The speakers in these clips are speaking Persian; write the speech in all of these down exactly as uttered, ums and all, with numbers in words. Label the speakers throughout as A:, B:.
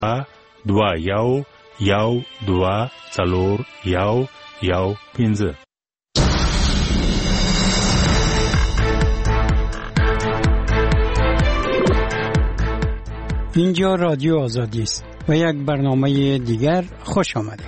A: دوا یو یو دوا څلور یو یو پنځه.
B: اینجا رادیو آزادی است و یک برنامه دیگر خوش آمده.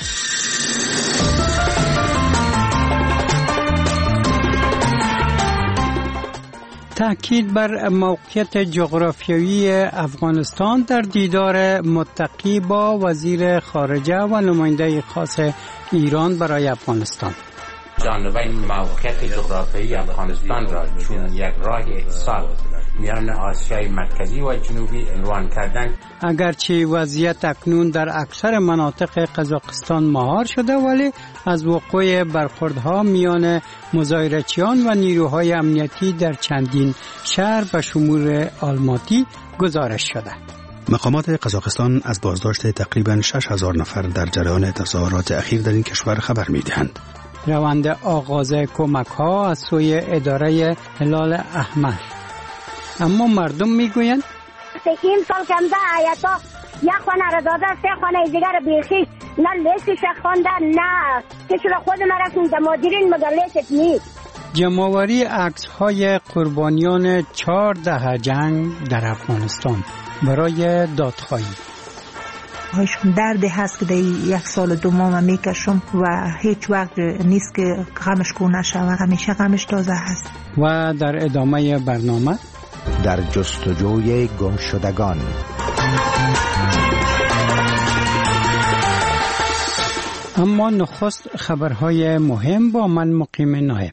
B: تأکید بر موقعیت جغرافیایی افغانستان در دیدار متقی با وزیر خارجه و نماینده خاص ایران برای افغانستان.
C: جانبین موقعیت جغرافیایی افغانستان را چون یک راه اتصال میان آسیای مرکزی و جنوبی عنوان کردن.
B: اگرچه وضعیت اکنون در اکثر مناطق قزاقستان مهار شده، ولی از وقوع برخوردها میان مظاهرچیان و نیروهای امنیتی در چندین شهر به شمول آلماتی گزارش شده.
D: مقامات قزاقستان از بازداشت تقریباً شش هزار نفر در جریان تظاهرات اخیر در این کشور خبر می‌دهند.
B: روند آغاز کمک‌ها از سوی اداره هلال احمر. اما مردم میگویند
E: این سال کمده آیتا یک خانه را داده، سه خانه دیگر بیخی نه لیستش خواندن نه کسی را خود مرسون در مادرین مگر لیست نیست.
B: جمع‌آوری عکس‌های قربانیان چهار دهه جنگ در افغانستان برای دادخواهی.
F: هایشون دردی هست که در یک سال دو ماه میکشم و هیچ وقت نیست که غمش کو نشه و همیشه غمش تازه هست.
B: و در ادامه برنامه
G: در جستجوی گم شدگان.
B: اما نخست خبرهای مهم با من مقیم نایب.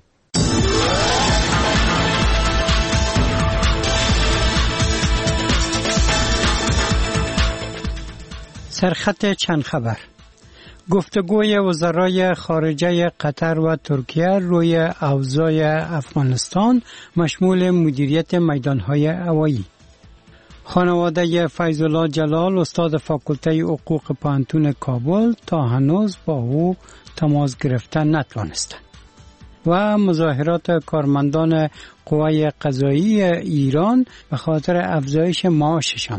B: سرخط چند خبر. گفتگوی وزرای خارجه قطر و ترکیه روی اوضاع افغانستان مشمول مدیریت میدانهای هوایی. خانواده فیض‌الله جلال استاد فاکولته حقوق پوهنتون کابل تا هنوز با او تماس گرفتن نتوانستند. و مظاهرات کارمندان قوای قضایی ایران به خاطر افزایش معاششان.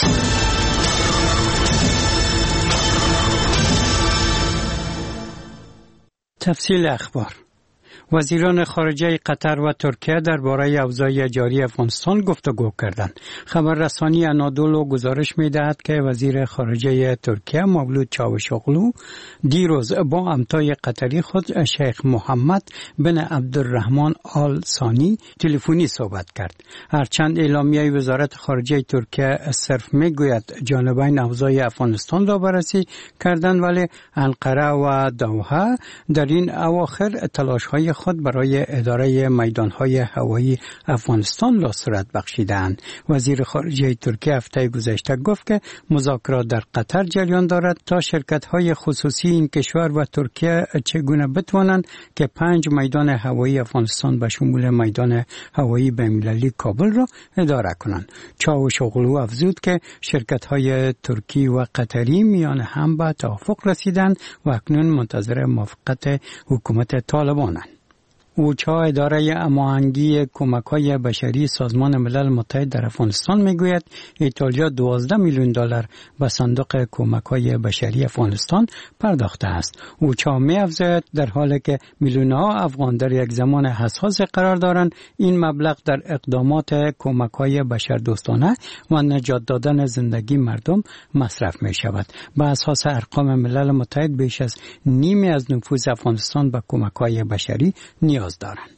B: تفصیل اخبار. وزیران خارجه قطر و ترکیه درباره اوضاع جاری افغانستان گفتگو کردند. خبررسانی انادولو گزارش می‌دهد که وزیر خارجه ترکیه مولود چاوشوغلو دیروز با همتای قطری خود شیخ محمد بن عبدالرحمن آل ثانی تلفنی صحبت کرد. هرچند اعلامیه وزارت خارجه ترکیه صرف میگوید جانبین اوضاع افغانستان را بررسی کردند، ولی انقره و دوحه در این اواخر تلاش‌های خود برای اداره میدانهای هوایی افغانستان را صورت بخشیدند. وزیر خارجه ترکیه هفته گذشته گفت که مذاکرات در قطر جریان دارد تا شرکت‌های خصوصی این کشور و ترکیه چگونه بتوانند که پنج میدان هوایی افغانستان به شمول میدان هوایی بین‌المللی کابل را اداره کنند. چاوشوغلو افزود که شرکت‌های ترکی و قطری میان هم به توافق رسیدند و اکنون منتظر موافقت حکومت طالبانند. اوچا اداره هماهنگی کمک‌های بشری سازمان ملل متحد در افغانستان میگوید ایتالیا دوازده میلیون دلار به صندوق کمک‌های بشری افغانستان پرداخته است. اوچا می‌افزاید در حالی که میلیون‌ها افغان در یک زمان حساس قرار دارند، این مبلغ در اقدامات کمک‌های بشردوستانه و نجات دادن زندگی مردم مصرف می‌شود. به اساس ارقام ملل متحد بیش از نیمی از نفوذ افغانستان به کمک‌های بشری نیاز دارند.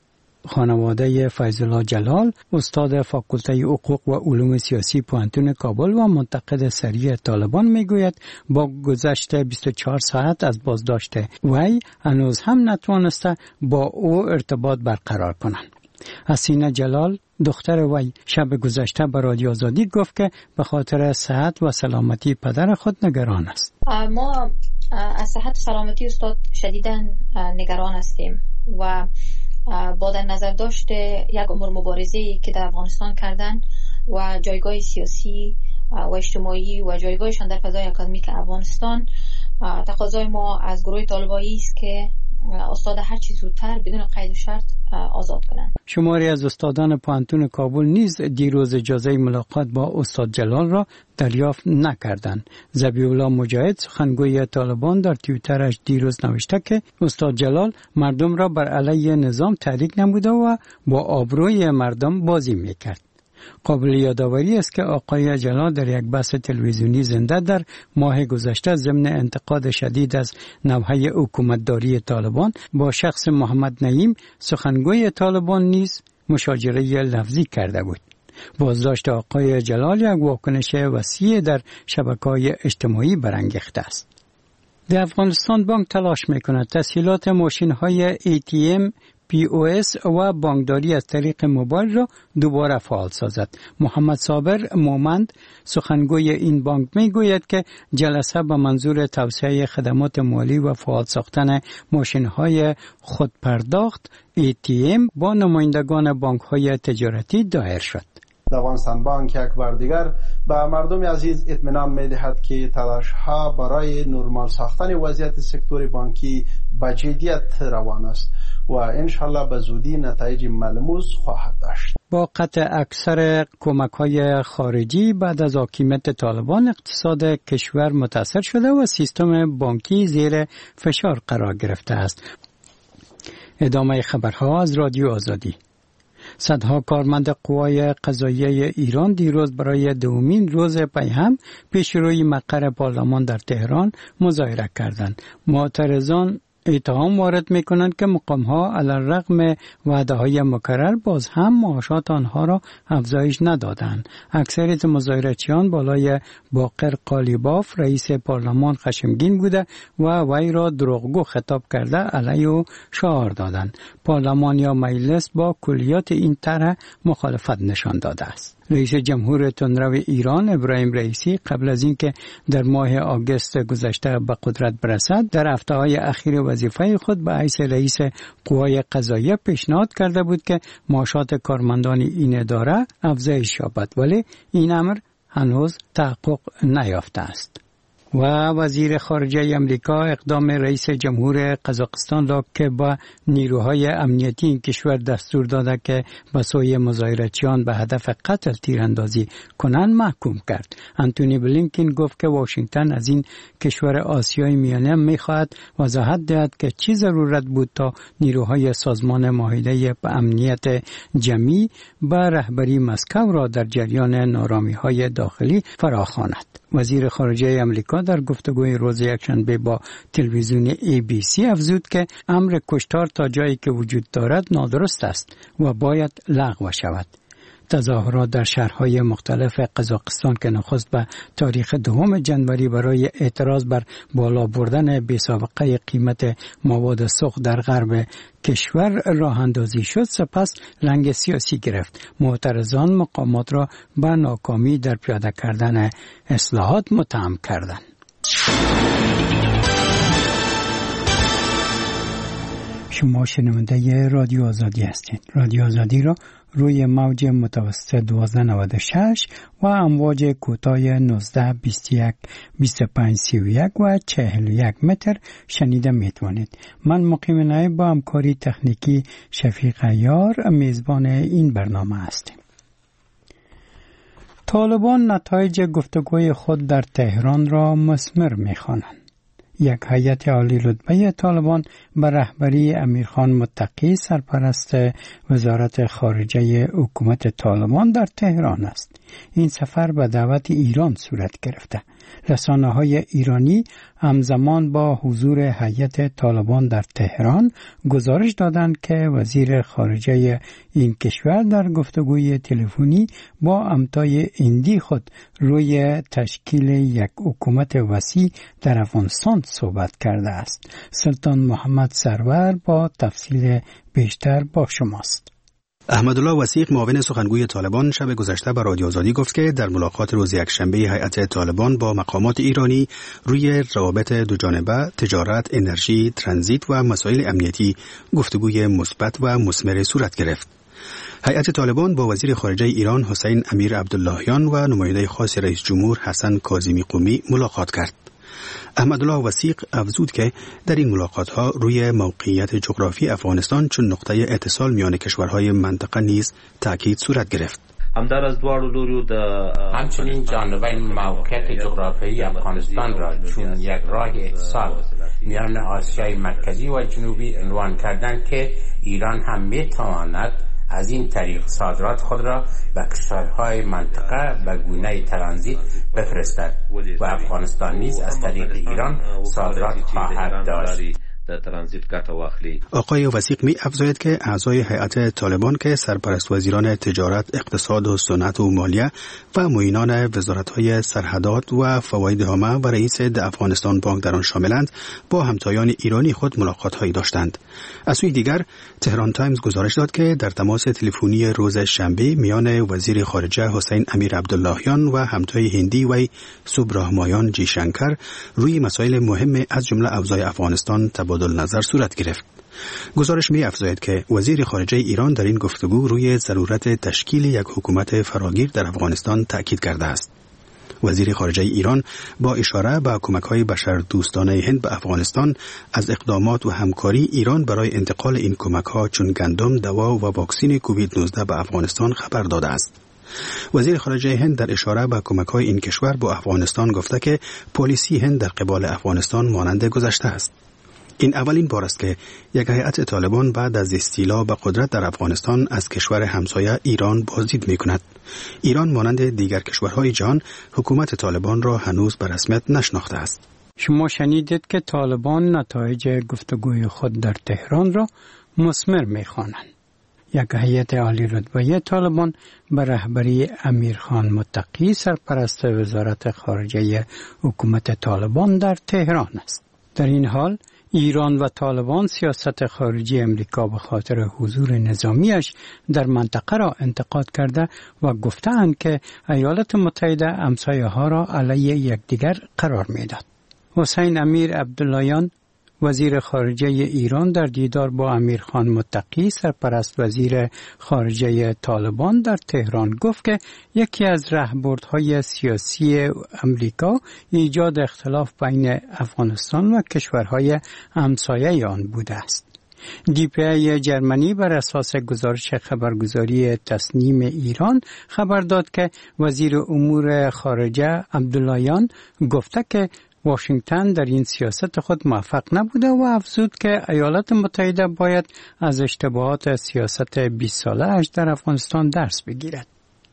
B: خانواده فیض‌الله جلال استاد فاکولته حقوق و علوم سیاسی پوهنتون کابل و منتقد سریع طالبان میگوید با گذشت بیست و چهار ساعت از بازداشت وی هنوز هم نتوانسته با او ارتباط برقرار کنند. حسینه جلال دختر وی شب گذشته به رادیو آزادی گفت که به خاطر صحت و سلامتی پدر خود نگران است.
H: ما از صحت و سلامتی استاد شدیداً نگران هستیم و با در نظر داشت یک عمر مبارزه‌ای که در افغانستان کردن و جایگاه سیاسی و اجتماعی و جایگاهشان در فضای اکادمیک افغانستان، تقاضای ما از گروه طالبایی است که استاد هر چی زودتر بدون قید و شرط آزاد کنند.
B: شماری از استادان پانتون کابل نیز دیروز اجازه ملاقات با استاد جلال را دریافت نکردند. ذبیح الله مجاهد سخنگوی طالبان در توییترش دیروز نوشته که استاد جلال مردم را بر علیه نظام تحریک نموده و با آبروی مردم بازی میکرد. قابل یادآوری است که آقای جلال در یک بحث تلویزیونی زنده در ماه گذشته ضمن انتقاد شدید از نوحه حکومتداری طالبان با شخص محمد نعیم سخنگوی طالبان نیز مشاجره لفظی کرده بود. بازداشت آقای جلال یک واکنش وسیع در شبکه‌های اجتماعی برانگیخته است. در افغانستان بانک تلاش می‌کند تسهیلات ماشین‌های ای تی ام پی او اس و بانکداری از طریق موبایل را دوباره فعال سازد. محمد صابر مومند سخنگوی این بانک می گوید که جلسه به منظور توسعه خدمات مالی و فعال ساختن ماشین‌های خودپرداخت ای تی ام با نمایندگان بانک‌های تجارتی دایر شد.
I: افغانستان بانک یک بار دیگر به مردم عزیز اطمینان می‌دهد که تلاش‌ها برای نرمال ساختن وضعیت سکتور بانکی با جدیت روان است و انشالله به زودی نتایج ملموس خواهد داشت.
B: با قطع اکثر کمک‌های خارجی بعد از حاکمیت طالبان اقتصاد کشور متاثر شده و سیستم بانکی زیر فشار قرار گرفته است. ادامه خبرها از رادیو آزادی. صدها کارمند قوای قضاییه ایران دیروز برای دومین روز پیهم پیش روی مقر پارلمان در تهران مظاهره کردند. معترضان اتهام وارد می کنند که مقامها علیرغم وعده های مکرر باز هم معاشات آنها را افزایش ندادند. اکثریت مظاهرچیان بالای باقر قالیباف رئیس پارلمان خشمگین بوده و وی را دروغگو خطاب کرده علیه او شعار دادند. پارلمان یا مجلس با کلیات این طرح مخالفت نشان داده است. رئیس جمهور تندرو ایران ابراهیم رئیسی قبل از اینکه در ماه آگوست گذشته به قدرت برسد در هفته‌های اخیر وظیفه خود به حیث رئیس قوای قضاییه پیشنهاد کرده بود که معاشات کارمندان این اداره افزایش یابد، ولی این امر هنوز تحقق نیافته است. و وزیر خارجه امریکا اقدام رئیس جمهور قزاقستان را که با نیروهای امنیتی این کشور دستور داده که به سوی مظاهرچیان به هدف قتل تیراندازی کنند محکوم کرد. انتونی بلینکن گفت که واشنگتن از این کشور آسیای میانه میخواهد وضاحت دهد که چی ضرورت بود تا نیروهای سازمان معاهده امنیت جمعی به رهبری مسکو را در جریان نارامی‌های داخلی فراخواند. وزیر خارجه امریکا در گفتگوی روز یکشنبه با تلویزیون ای بی سی افزود که امر کشتار تا جایی که وجود دارد نادرست است و باید لغو شود. تظاهرات در شهرهای مختلف قزاقستان که نخست به تاریخ دوم جنوری برای اعتراض بر بالا بردن بی‌سابقه قیمت مواد سوخت در غرب کشور راه اندازی شد، سپس رنگ سیاسی گرفت. معترضان مقامات را به ناکامی در پیاده کردن اصلاحات متهم کردند. شما شنونده رادیو آزادی هستید. رادیو آزادی را روی موج متوسط دوازده نود و شش و امواج کوتاه نوزده بیست و یک بیست و پنج سی و یک و چهل و یک متر شنیده میتوانید. من مقیم نایب با همکاری تکنیکی شفیق عیار میزبان این برنامه هستیم. طالبان نتایج گفتگوی خود در تهران را مثمر میخوانند. یک هیئت عالی رتبه طالبان به رهبری امیرخان متقی سرپرست وزارت خارجه حکومت طالبان در تهران است. این سفر به دعوت ایران صورت گرفته. رسانه‌های ایرانی همزمان با حضور هیئت طالبان در تهران گزارش دادند که وزیر خارجه این کشور در گفتگوی تلفنی با همتای هندی خود روی تشکیل یک حکومت وسیع در افغانستان صحبت کرده است. سلطان محمد سرور با تفصیل بیشتر با شماست.
D: احمدالله وثیق معاون سخنگوی طالبان شب گذشته به رادیو آزادی گفت که در ملاقات روز یکشنبه هیئت طالبان با مقامات ایرانی روی روابط دوجانبه، تجارت، انرژی، ترانزیت و مسائل امنیتی گفتگوی مثبت و مثمر صورت گرفت. هیئت طالبان با وزیر خارجه ایران حسین امیر عبداللهیان و نماینده خاص رئیس جمهور حسن کاظمی قمی ملاقات کرد. احمدالله وثیق افزود که در این ملاقات‌ها روی موقعیت جغرافی افغانستان چون نقطه اتصال میان کشورهای منطقه نیز تاکید صورت گرفت.
J: همدار از دوار لوریو د
C: همچنین جانبین موقعیت جغرافیایی افغانستان را چون یک راه اتصال میان آسیای مرکزی و جنوبی عنوان کردند که ایران هم میتواند از این طریق صادرات خود را به کشورهای منطقه به گونه ترانزیت بفرستد و افغانستان نیز از طریق ایران صادرات خواهد داشت.
J: در ترانزیت ګټه واخلي.
D: آقای وثیق می افزاید که اعضای هیئت طالبان که سرپرست وزیران تجارت، اقتصاد و صنعت و مالیه و معینان وزارت‌های سرحدات و فواید عامه و رئیس افغانستان بانک در آن شاملند، با همتایان ایرانی خود ملاقات‌هایی داشتند. از سوی دیگر تهران تایمز گزارش داد که در تماس تلفنی روز شنبه میان وزیر خارجه حسین امیر عبداللهیان و همتای هندی وی سبرامایان جی شنکر روی مسائل مهم از جمله اوضاع افغانستان تبادل نظر صورت گرفت. گزارش می افزاید که وزیر خارجه ایران در این گفتگو روی ضرورت تشکیل یک حکومت فراگیر در افغانستان تاکید کرده است. وزیر خارجه ایران با اشاره به کمک‌های بشردوستانه هند به افغانستان از اقدامات و همکاری ایران برای انتقال این کمک‌ها چون گندم، دوا و واکسن کووید نوزده به افغانستان خبر داده است. وزیر خارجه هند در اشاره به کمک‌های این کشور با افغانستان گفته که پالیسی هند در قبال افغانستان مانند گذشته است. این اولین بار است که یک هیئت طالبان بعد از استیلا به قدرت در افغانستان از کشور همسایه ایران بازدید می کند. ایران مانند دیگر کشورهای جهان حکومت طالبان را هنوز به رسمیت نشناخته است.
B: شما شنیدید که طالبان نتایج گفتگوی خود در تهران را مثمر می خوانند. یک هیئت عالی رتبه طالبان به رهبری امیرخان متقی سرپرست وزارت خارجه حکومت طالبان در تهران است. در این حال ایران و طالبان سیاست خارجی امریکا به خاطر حضور نظامیش در منطقه را انتقاد کرده و گفتند که ایالات متحده همسایه ها را علیه یکدیگر قرار میداد. حسین امیر عبداللهیان وزیر خارجه ایران در دیدار با امیرخان متقی سرپرست وزیر خارجه طالبان در تهران گفت که یکی از راهبردهای سیاسی امریکا ایجاد اختلاف بین افغانستان و کشورهای همسایه آن بوده است. دی پی ای جرمنی بر اساس گزارش خبرگزاری تصنیم ایران خبر داد که وزیر امور خارجه عبداللهیان گفته که واشنگتن در این سیاست خود موفق نبوده و افزود که ایالات متحده باید از اشتباهات سیاست بیست ساله اش در افغانستان درس بگیرد.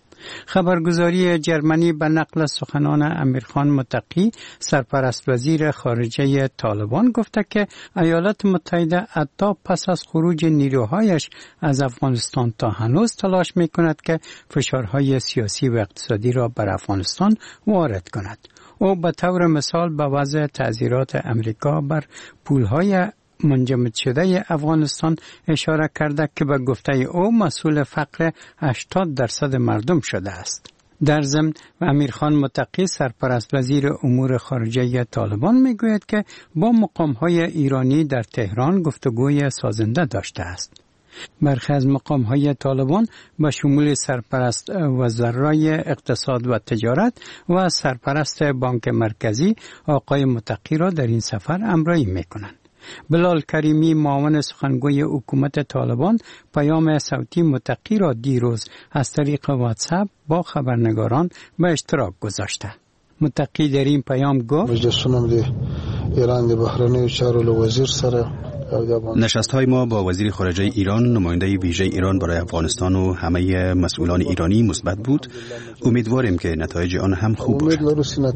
B: خبرگزاری جرمنی به نقل سخنان امیرخان متقی سرپرست وزیر خارجه طالبان گفته که ایالات متحده حتی پس از خروج نیروهایش از افغانستان تا هنوز تلاش می کند که فشارهای سیاسی و اقتصادی را بر افغانستان وارد کند. او به طور مثال به وضع تعزیرات امریکا بر پولهای منجمد شده افغانستان اشاره کرده که به گفته او مسئول فقر هشتاد درصد مردم شده است. در ضمن امیرخان متقی سرپرست وزیر امور خارجه طالبان میگوید که با مقامهای ایرانی در تهران گفتگوی سازنده داشته است. برخی از مقام‌های طالبان به شمول سرپرست وزرای اقتصاد و تجارت و سرپرست بانک مرکزی آقای متقی را در این سفر همراهی می‌کنند. بلال کریمی معاون سخنگوی حکومت طالبان پیام صوتی متقی را دیروز از طریق واتساپ با خبرنگاران به اشتراک گذاشته. متقی در این پیام گفت
K: مجلسونم دی ایران دی بهرنی چارو وزیر سره
D: نشست‌های ما با وزیر خارجه ایران، نماینده ویژه ایران برای افغانستان و همه مسئولان ایرانی مثبت بود. امیدواریم که نتایج آن هم خوب باشد.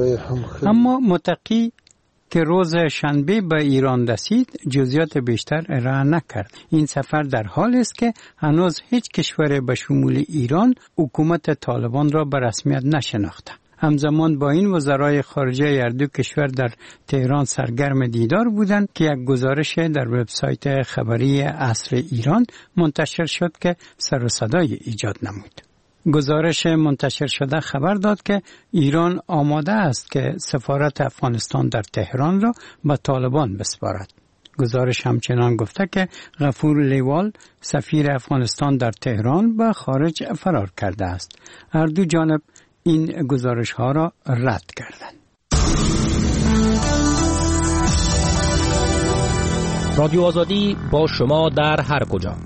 B: اما متقی که روز شنبه به ایران رسید جزئیات بیشتر ارائه نکرد. این سفر در حالی است که هنوز هیچ کشور به شمول ایران حکومت طالبان را به رسمیت نشناخته. همزمان با این وزرای خارجه هر دو کشور در تهران سرگرم دیدار بودند که یک گزارش در وبسایت خبری عصر ایران منتشر شد که سر و صدای ایجاد نمود. گزارش منتشر شده خبر داد که ایران آماده است که سفارت افغانستان در تهران را به طالبان بسپارد. گزارش همچنان گفته که غفور لیوال سفیر افغانستان در تهران به خارج فرار کرده است. هر دو جانب این گزارش ها را رد کردند.
L: رادیو آزادی با شما در هر کجا.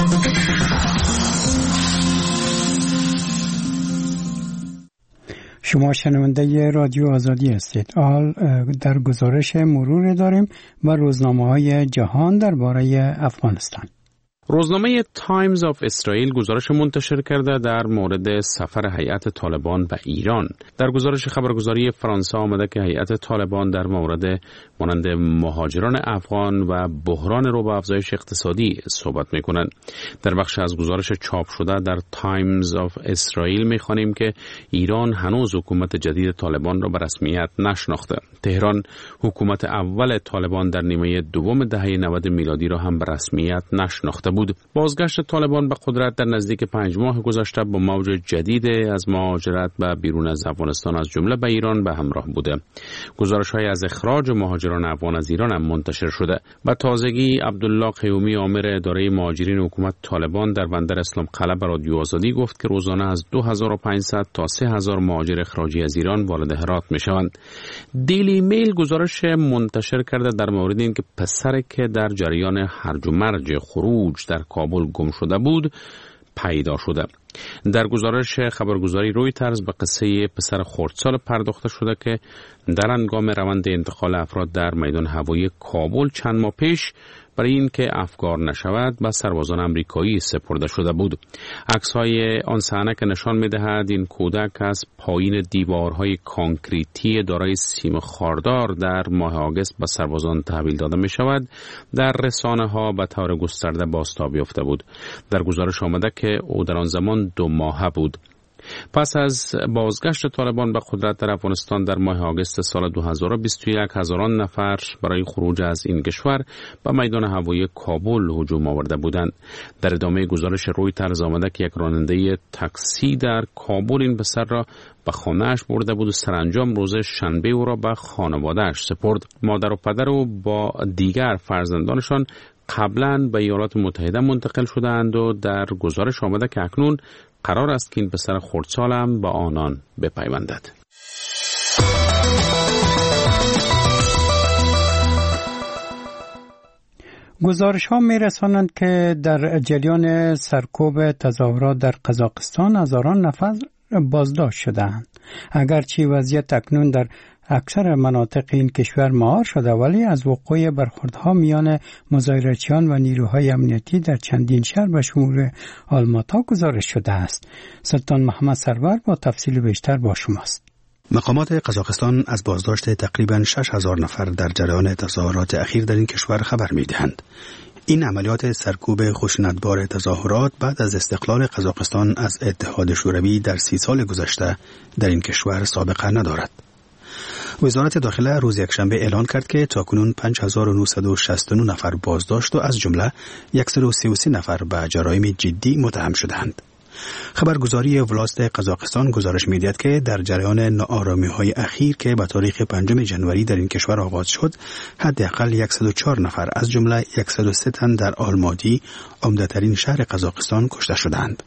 B: شما شنونده رادیو آزادی هستید. حال در گزارش مرور داریم و روزنامه‌های جهان درباره افغانستان.
M: روزنامه تایمز آف اسرائیل گزارش منتشر کرده در مورد سفر هیئت طالبان به ایران. در گزارش خبرگزاری فرانسه آمده که هیئت طالبان در مورد مانند مهاجران افغان و بحران رو به افزایش اقتصادی صحبت میکنند. در بخش از گزارش چاپ شده در تایمز آف اسرائیل میخوانیم که ایران هنوز حکومت جدید طالبان را به رسمیت نشناخته. تهران حکومت اول طالبان در نیمه دوم دهه نود میلادی را هم به رسمیت نشناخته بود. بازگشت طالبان به قدرت در نزدیک پنج ماه گذشته با موج جدید از مهاجرت به بیرون از افغانستان از جمله به ایران به همراه بوده. گزارش‌های از اخراج مهاجران افغان از ایران هم منتشر شده. به تازگی عبدالله قیومی آمر اداره مهاجرین حکومت طالبان در بندر اسلام قلعه به رادیو آزادی گفت که روزانه از دو هزار و پانصد تا سه هزار مهاجر اخراجی از ایران وارد هرات می‌شوند. دیلی میل گزارش منتشر کرده در مورد اینکه پسری که در جریان هرج و مرج خروج در کابل گم شده بود پیدا شده. در گزارش خبرگزاری رویترز به قصه پسر خردسال پرداخته شده که در هنگام روند انتقال افراد در میدان هوایی کابل چند ماه پیش برای اینکه افگار نشود به سربازان آمریکایی سپرده شده بود. عکس‌های آن صحنه که نشان می‌دهد این کودک از پایین دیوارهای کانکریتی دارای سیم خاردار در ماه آگوست به سربازان تحویل داده می‌شود در رسانه‌ها به طور گسترده بازتاب یافته بود. در گزارش آمده که او در آن زمان دو ماهه بود. پس از بازگشت طالبان به قدرت در افغانستان در ماه آگوست سال دو هزار و بیست و یک هزاران نفر برای خروج از این کشور به میدان هوایی کابل هجوم آورده بودند. در ادامه گزارش رویترز آمده که یک راننده تاکسی در کابل این پسر را به خانه‌اش برده بود و سرانجام روز شنبه او را به خانواده‌اش سپرد. مادر و پدر او با دیگر فرزندانشان قبلا به ایالات متحده منتقل شدند و در گزارش آمده که اکنون قرار است که این پسر خردسال هم به آنان بپیوندد.
B: گزارش ها می رسانند که در جریان سرکوب تظاهرات در قزاقستان هزاران نفر بازداشت شدند. اگرچه وضعیت اکنون در اکثر مناطق این کشور مهار شده ولی از وقوع برخوردها میان مظاهرچیان و نیروهای امنیتی در چندین شهر به شمول آلماتا گزارش شده است. سلطان محمد سرور با تفصیل بیشتر با شماست.
D: مقامات قزاقستان از بازداشت تقریباً شش هزار نفر در جریان تظاهرات اخیر در این کشور خبر می‌دهند. این عملیات سرکوب خشونتبار تظاهرات بعد از استقلال قزاقستان از اتحاد شوروی در سی سال گذشته در این کشور سابقه ندارد. وزارت داخله روز یکشنبه اعلان کرد که تاکنون پنج هزار و نهصد و شصت و نه نفر بازداشت و از جمله صد و سی و سه نفر به جرایم جدی متهم شدند. خبرگزاری ولاست قزاقستان گزارش می‌دهد که در جریان ناآرامی‌های اخیر که به تاریخ پنجم ژانویه در این کشور آغاز شد، حداقل صد و چهار نفر از جمله صد و سه تن در آلماتی، عمده‌ترین شهر قزاقستان، کشته شدند.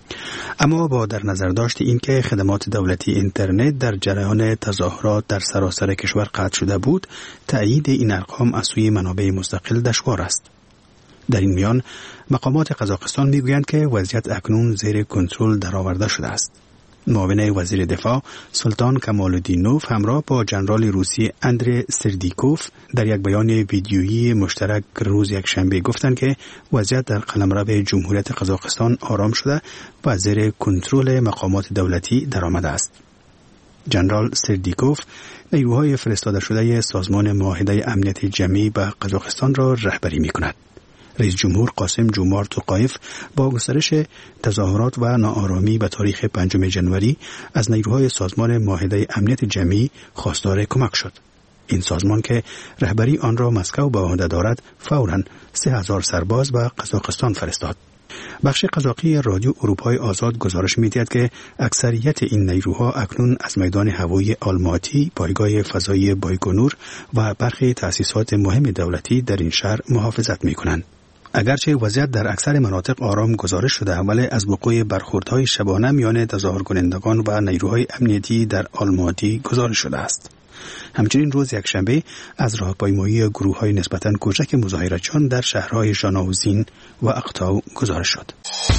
D: اما با در نظر داشت این که خدمات دولتی اینترنت در جریان تظاهرات در سراسر کشور قطع شده بود، تأیید این ارقام از سوی منابع مستقل دشوار است. در این میان مقامات قزاقستان میگویند که وضعیت اکنون زیر کنترل درآورده شده است. معاون وزیر دفاع سلطان کمال‌الدینوف همراه با ژنرال روسی اندری سردیکوف در یک بیان ویدیویی مشترک روز یکشنبه گفتند که وضعیت در قلمرو جمهوریت قزاقستان آرام شده و زیر کنترل مقامات دولتی درآمده است. ژنرال سردیکوف نیروهای فرستاده شده سازمان معاهده امنیت جمعی به قزاقستان را رهبری می‌کند. رئیس جمهور قاسم جومارت توقایف با گسترش تظاهرات و ناآرامی به تاریخ پنجم ژانویه از نیروهای سازمان معاهده امنیت جمعی خواستار کمک شد. این سازمان که رهبری آن را مسکو به عهده دارد فوراً سه هزار سرباز به قزاقستان فرستاد. بخش قزاقی رادیو اروپای آزاد گزارش می‌دهد که اکثریت این نیروها اکنون از میدان هوایی آلماتی، پایگاه فضایی بایکنور و برخی تأسیسات مهم دولتی در این شهر محافظت می‌کنند. اگرچه وضعیت در اکثر مناطق آرام گزارش شده ولی از وقوع برخوردهای شبانه میان تظاهرکنندگان و نیروهای امنیتی در آلماتی گزارش شده است. همچنین روز یکشنبه از راهپیمایی گروه‌های نسبتاً کوچک مظاهره‌چیان در شهرهای ژاناوزین و اقتاو گزارش شد.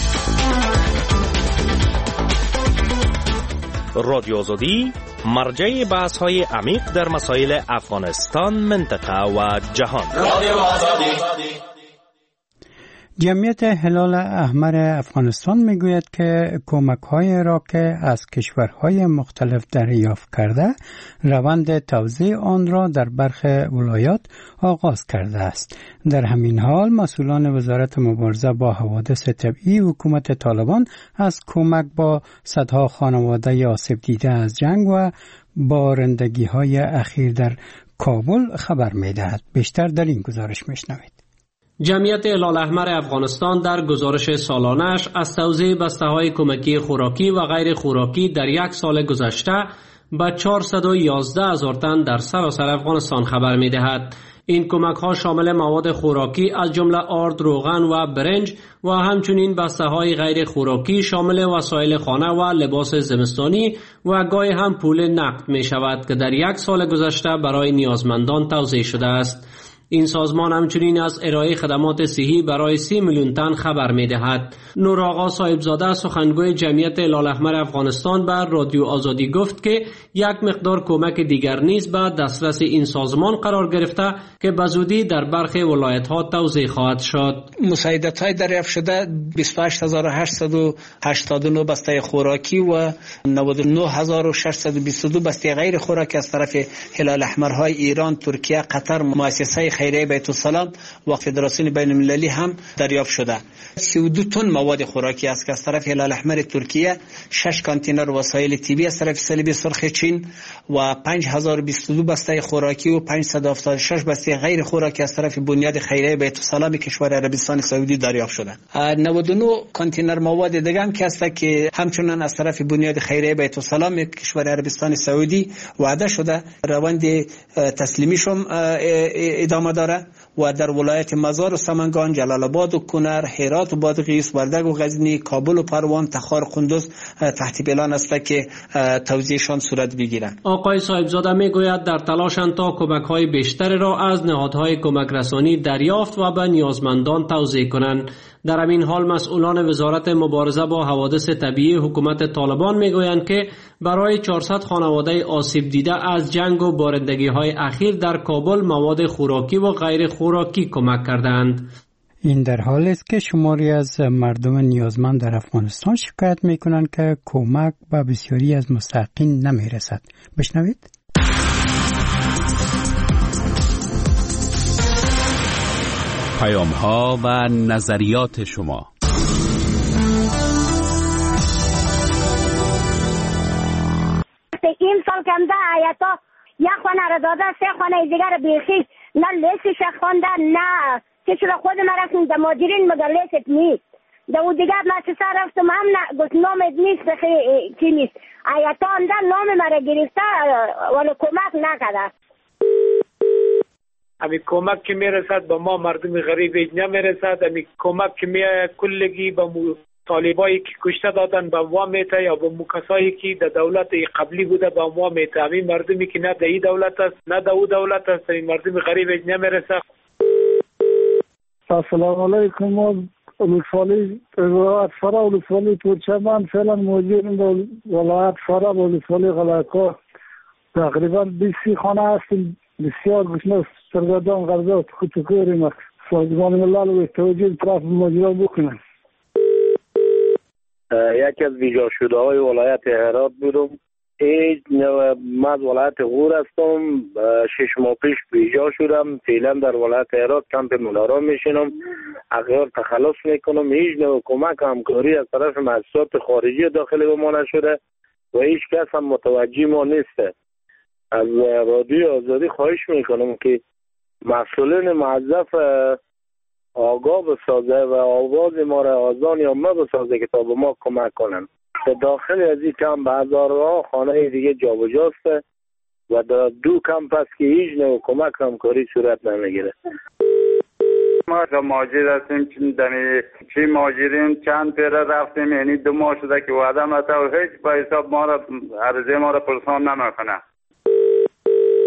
L: رادیو آزادی مرجع بحث‌های عمیق در مسائل افغانستان، منطقه و جهان. رادیو آزادی.
B: جمعیت هلال احمر افغانستان میگوید که کمک‌های را که از کشورهای مختلف دریافت کرده، روند توزیع آن را در برخی ولایات آغاز کرده است. در همین حال مسئولان وزارت مبارزه با حوادث طبیعی حکومت طالبان از کمک با صدها خانواده آسیب دیده از جنگ و بارندگی‌های اخیر در کابل خبر می‌دهد. بیشتر در این گزارش می‌شنوید.
N: جمعیت هلال احمر افغانستان در گزارش سالانه‌اش از توزیع بسته‌های کمکی خوراکی و غیر خوراکی در یک سال گذشته به چهارصد و یازده هزار تن در سراسر افغانستان خبر می‌دهد. این کمک‌ها شامل مواد خوراکی از جمله آرد، روغن و برنج و همچنین بسته‌های غیر خوراکی شامل وسایل خانه و لباس زمستانی و گاهی هم پول نقد می‌شود که در یک سال گذشته برای نیازمندان توزیع شده است. این سازمان همچنین از ارائه خدمات صحی برای سی میلیون تن خبر می‌دهد. نور آقا صاحبزاده سخنگوی جمعیت هلال احمر افغانستان بر رادیو آزادی گفت که یک مقدار کمک دیگر نیز به دسترس این سازمان قرار گرفته که به زودی در برخی ولایت‌ها توزیع خواهد شد.
O: مساعدت‌های دریافت شده بیست و هشت هزار و هشتصد و هشتاد و نه بسته خوراکی و نود و نه هزار و ششصد و بیست و دو بسته غیر خوراکی از طرف هلال احمرهای ایران، ترکیه، قطر، مؤسسه خیریه بیت السلام و فدراسیون بین المللی هم دریافت شده. سی و دو تن مواد خوراکی است که از طرف هلال احمر ترکیه، شش کانتینر وسایل طبی از طرف صلیب سرخ چین و پنج هزار و بیست و دو بسته خوراکی و پانصد و هفتاد و شش بسته غیر خوراکی از طرف بنیاد خیریه بیت السلام کشور عربستان سعودی دریافت شده. نود و نه کانتینر مواد دیگه هم که است که همچنان از طرف بنیاد خیریه بیت السلام کشور عربستان سعودی وعده شده روند تسلیمیشون ادامه داره و در ولایت مزار و سمنگان، جلال آباد و کنر، هرات و بادغیس، وردگ و غزنی، کابل و پروان، تخار، قندوز تحت پلان است که توزیعشان صورت بگیرد.
N: آقای صاحبزاده میگوید در تلاشند تا کمک‌های بیشتر را از نهادهای کمک رسانی دریافت و به نیازمندان توزیع کنند. در همین حال مسئولان وزارت مبارزه با حوادث طبیعی حکومت طالبان میگویند که برای چهارصد خانواده آسیب دیده از جنگ و بارندگی‌های اخیر در کابل مواد خوراکی و غیر خوراکی کمک کردند.
B: این در حالی است که شماری از مردم نیازمند در افغانستان شکایت میکنند که کمک به بسیاری از مستحقین نمیرسد. بشنوید.
M: پیام ها و نظریات شما.
E: این سال کمده آیتا یک خانه را داده، سه خانه دیگر بیخی نه لیسش خونده نه که شده خود ما رفتیم در ماجرین مگر لیست نیست. در او دیگر ما چه سر رفتم هم نه گفت نامت نیست که نیست. آیتا انده نام ما را گرفته ولی کمک نکده.
P: امی کمک که میرسد به ما مردم غریب نمیرسد. امی کمک که می کلگی به طالبایی که کشته دادن به ما میته یا به کسایی که در دولت قبلی بوده به ما میته. امی مردمی که نه در این دولت است نه در او دولت است، این مردم غریب نمیرسد.
K: السلام علیکم. ما ولسوالی ولایت فرا ولسوالی تورچه‌بند فعلا موجودیم در ولایت فرا ولسوالی غلقا. تقریبا بیست خانه هستیم. بسیار گشنه سرگردان غرضات خودکوریم. سازمان ملل و توجیه طرف ماجرا بکنن.
Q: یکی از بیجا شده های ولایت هرات بودم. ایج من از ولایت غور هستم. شش ماه پیش بیجا شدم. فعلا در ولایت هرات کمپ منارا میشینم. اغیار تخلص میکنم. هیچ نوع کمک همکاری از طرف مؤسسات خارجی داخل به ما نشده و هیچ کس هم متوجه ما نیسته. از رادیو آزادی خواهش میکنم که مسئولین موظف آگاه بسازه و آواز ما را آذان یا ما بسازه که تا به ما کمک کنن. در داخل از این کمپ به هزارها خانه دیگه جابجاست و در دو کمپ است که هیچ نوع کمک همکاری صورت نمیگیره.
R: ما در ماجر هستیم در چی ماجرین چند پیره رفتیم، یعنی دو ماه شده که وعده متا و هیچ با حساب ما را عرضه ما را پرسان نمیکنه.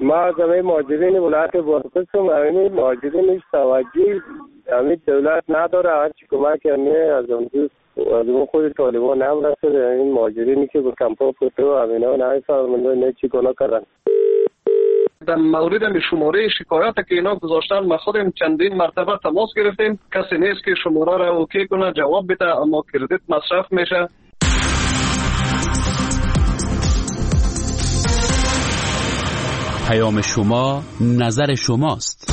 Q: ما از همه مهاجرین ولایت بادغیس هم همین مهاجرینش توجه همین دولت نداره. هرچی کمک همیه از اون دوست از اون خود طالبان هم رسده. این مهاجرینی که به کمپا فوتو و همین ها نه فرمانده نه چی گناه کردن.
S: در مورد شماره شکایت که اینا گذاشتن ما خودم چندین مرتبه تماس گرفتیم، کسی نیست که شماره را اوکی کنه جواب بده، اما کردیت مصرف میشه.
M: پیام شما نظر شماست.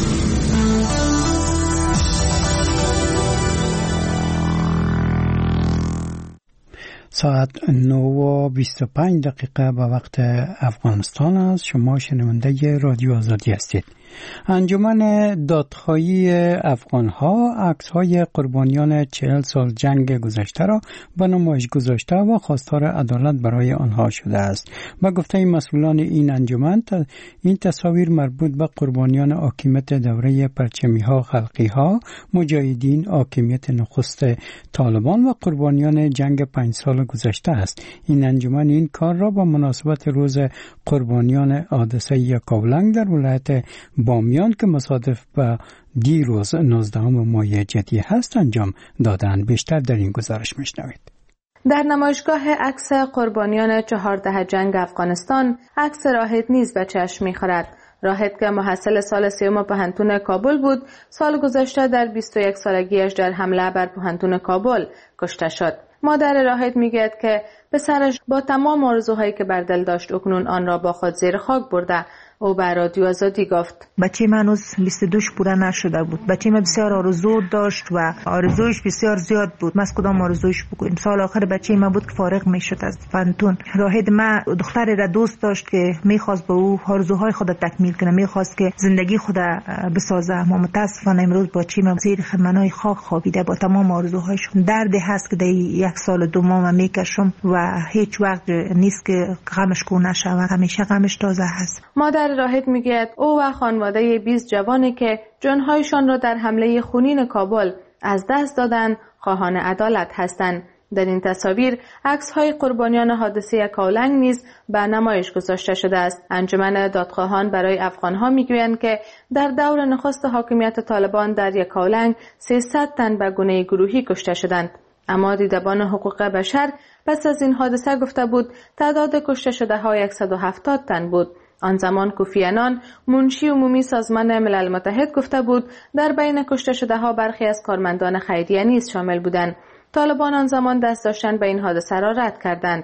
B: ساعت نه و بیست و پنج دقیقه به وقت افغانستان است. شما شنونده رادیو آزادی هستید. انجمن دادخواهی افغانها عکس‌های قربانیان چهل سال جنگ گذشته را به نمایش گذاشته و خواستار عدالت برای آنها شده است. با گفته مسئولان این انجمن، این تصاویر مربوط به قربانیان حاکمیت دوره پرچمی‌ها خلقی‌ها، مجاهدین حاکمیت نخست طالبان و قربانیان جنگ پنج سال گذشته است. این انجمن این کار را با مناسبت روز قربانیان حادثه یکاولنگ در ولایت بامیان که مصادف به دیروز نوزدهم ماه جدی هست انجام دادند. بیشتر در این گزارش میشنوید.
T: در نمایشگاه عکس قربانیان چهارده جنگ افغانستان عکس راهد نیز به چشم می‌خورد. راهد که محصل سال سیوم پهنتون کابل بود، سال گذشته در بیست و یک سالگیش در حمله بر پهنتون کابل کشته شد. مادر راهد میگوید که پسرش با تمام آرزوهایی که بر دل داشت اکنون آن را با خود زیر خاک برده. او به رادیو آزادی گفت
F: بچه من هنوز بیست و دو پوره نشده بود. بچه من بسیار آرزو داشت و آرزویش بسیار زیاد بود. من از کدام آرزویش بگویم. سال آخر بچه من بود که فارغ میشد از پنتون. راهد من دختری را دوست داشت که میخواست به او آرزوهای خود تکمیل کنه، میخواست که زندگی خود بسازه. اما متاسفانه امروز بچه من زیر خرمنای خاک خوابیده با تمام آرزوهایش. دردی هست که در یک سال دو ماه میکشم و هیچ وقت نیست که غمش کو نشه و همیشه غمش تازه هست.
T: مادر راهد میگوید او و خانواده بیست جوانی که جانهایشان را در حمله خونین کابل از دست دادند خواهان عدالت هستند. در این تصاویر عکس‌های قربانیان حادثه یکاولنگ نیز به نمایش گذاشته شده است. انجمن دادخواهان برای افغان‌ها میگویند که در دور نخست حاکمیت طالبان در یکاولنگ سیصد تن به گونه گروهی کشته شدند. اما دیدبان حقوق بشر پس از این حادثه گفته بود تعداد کشته شده ها صد و هفتاد تن بود. آن زمان کوفی عنان منشی عمومی سازمان ملل متحد گفته بود در بین کشته شده ها برخی از کارمندان خیریه نیز شامل بودند. طالبان آن زمان دست داشتن به این حادثه را رد کردند.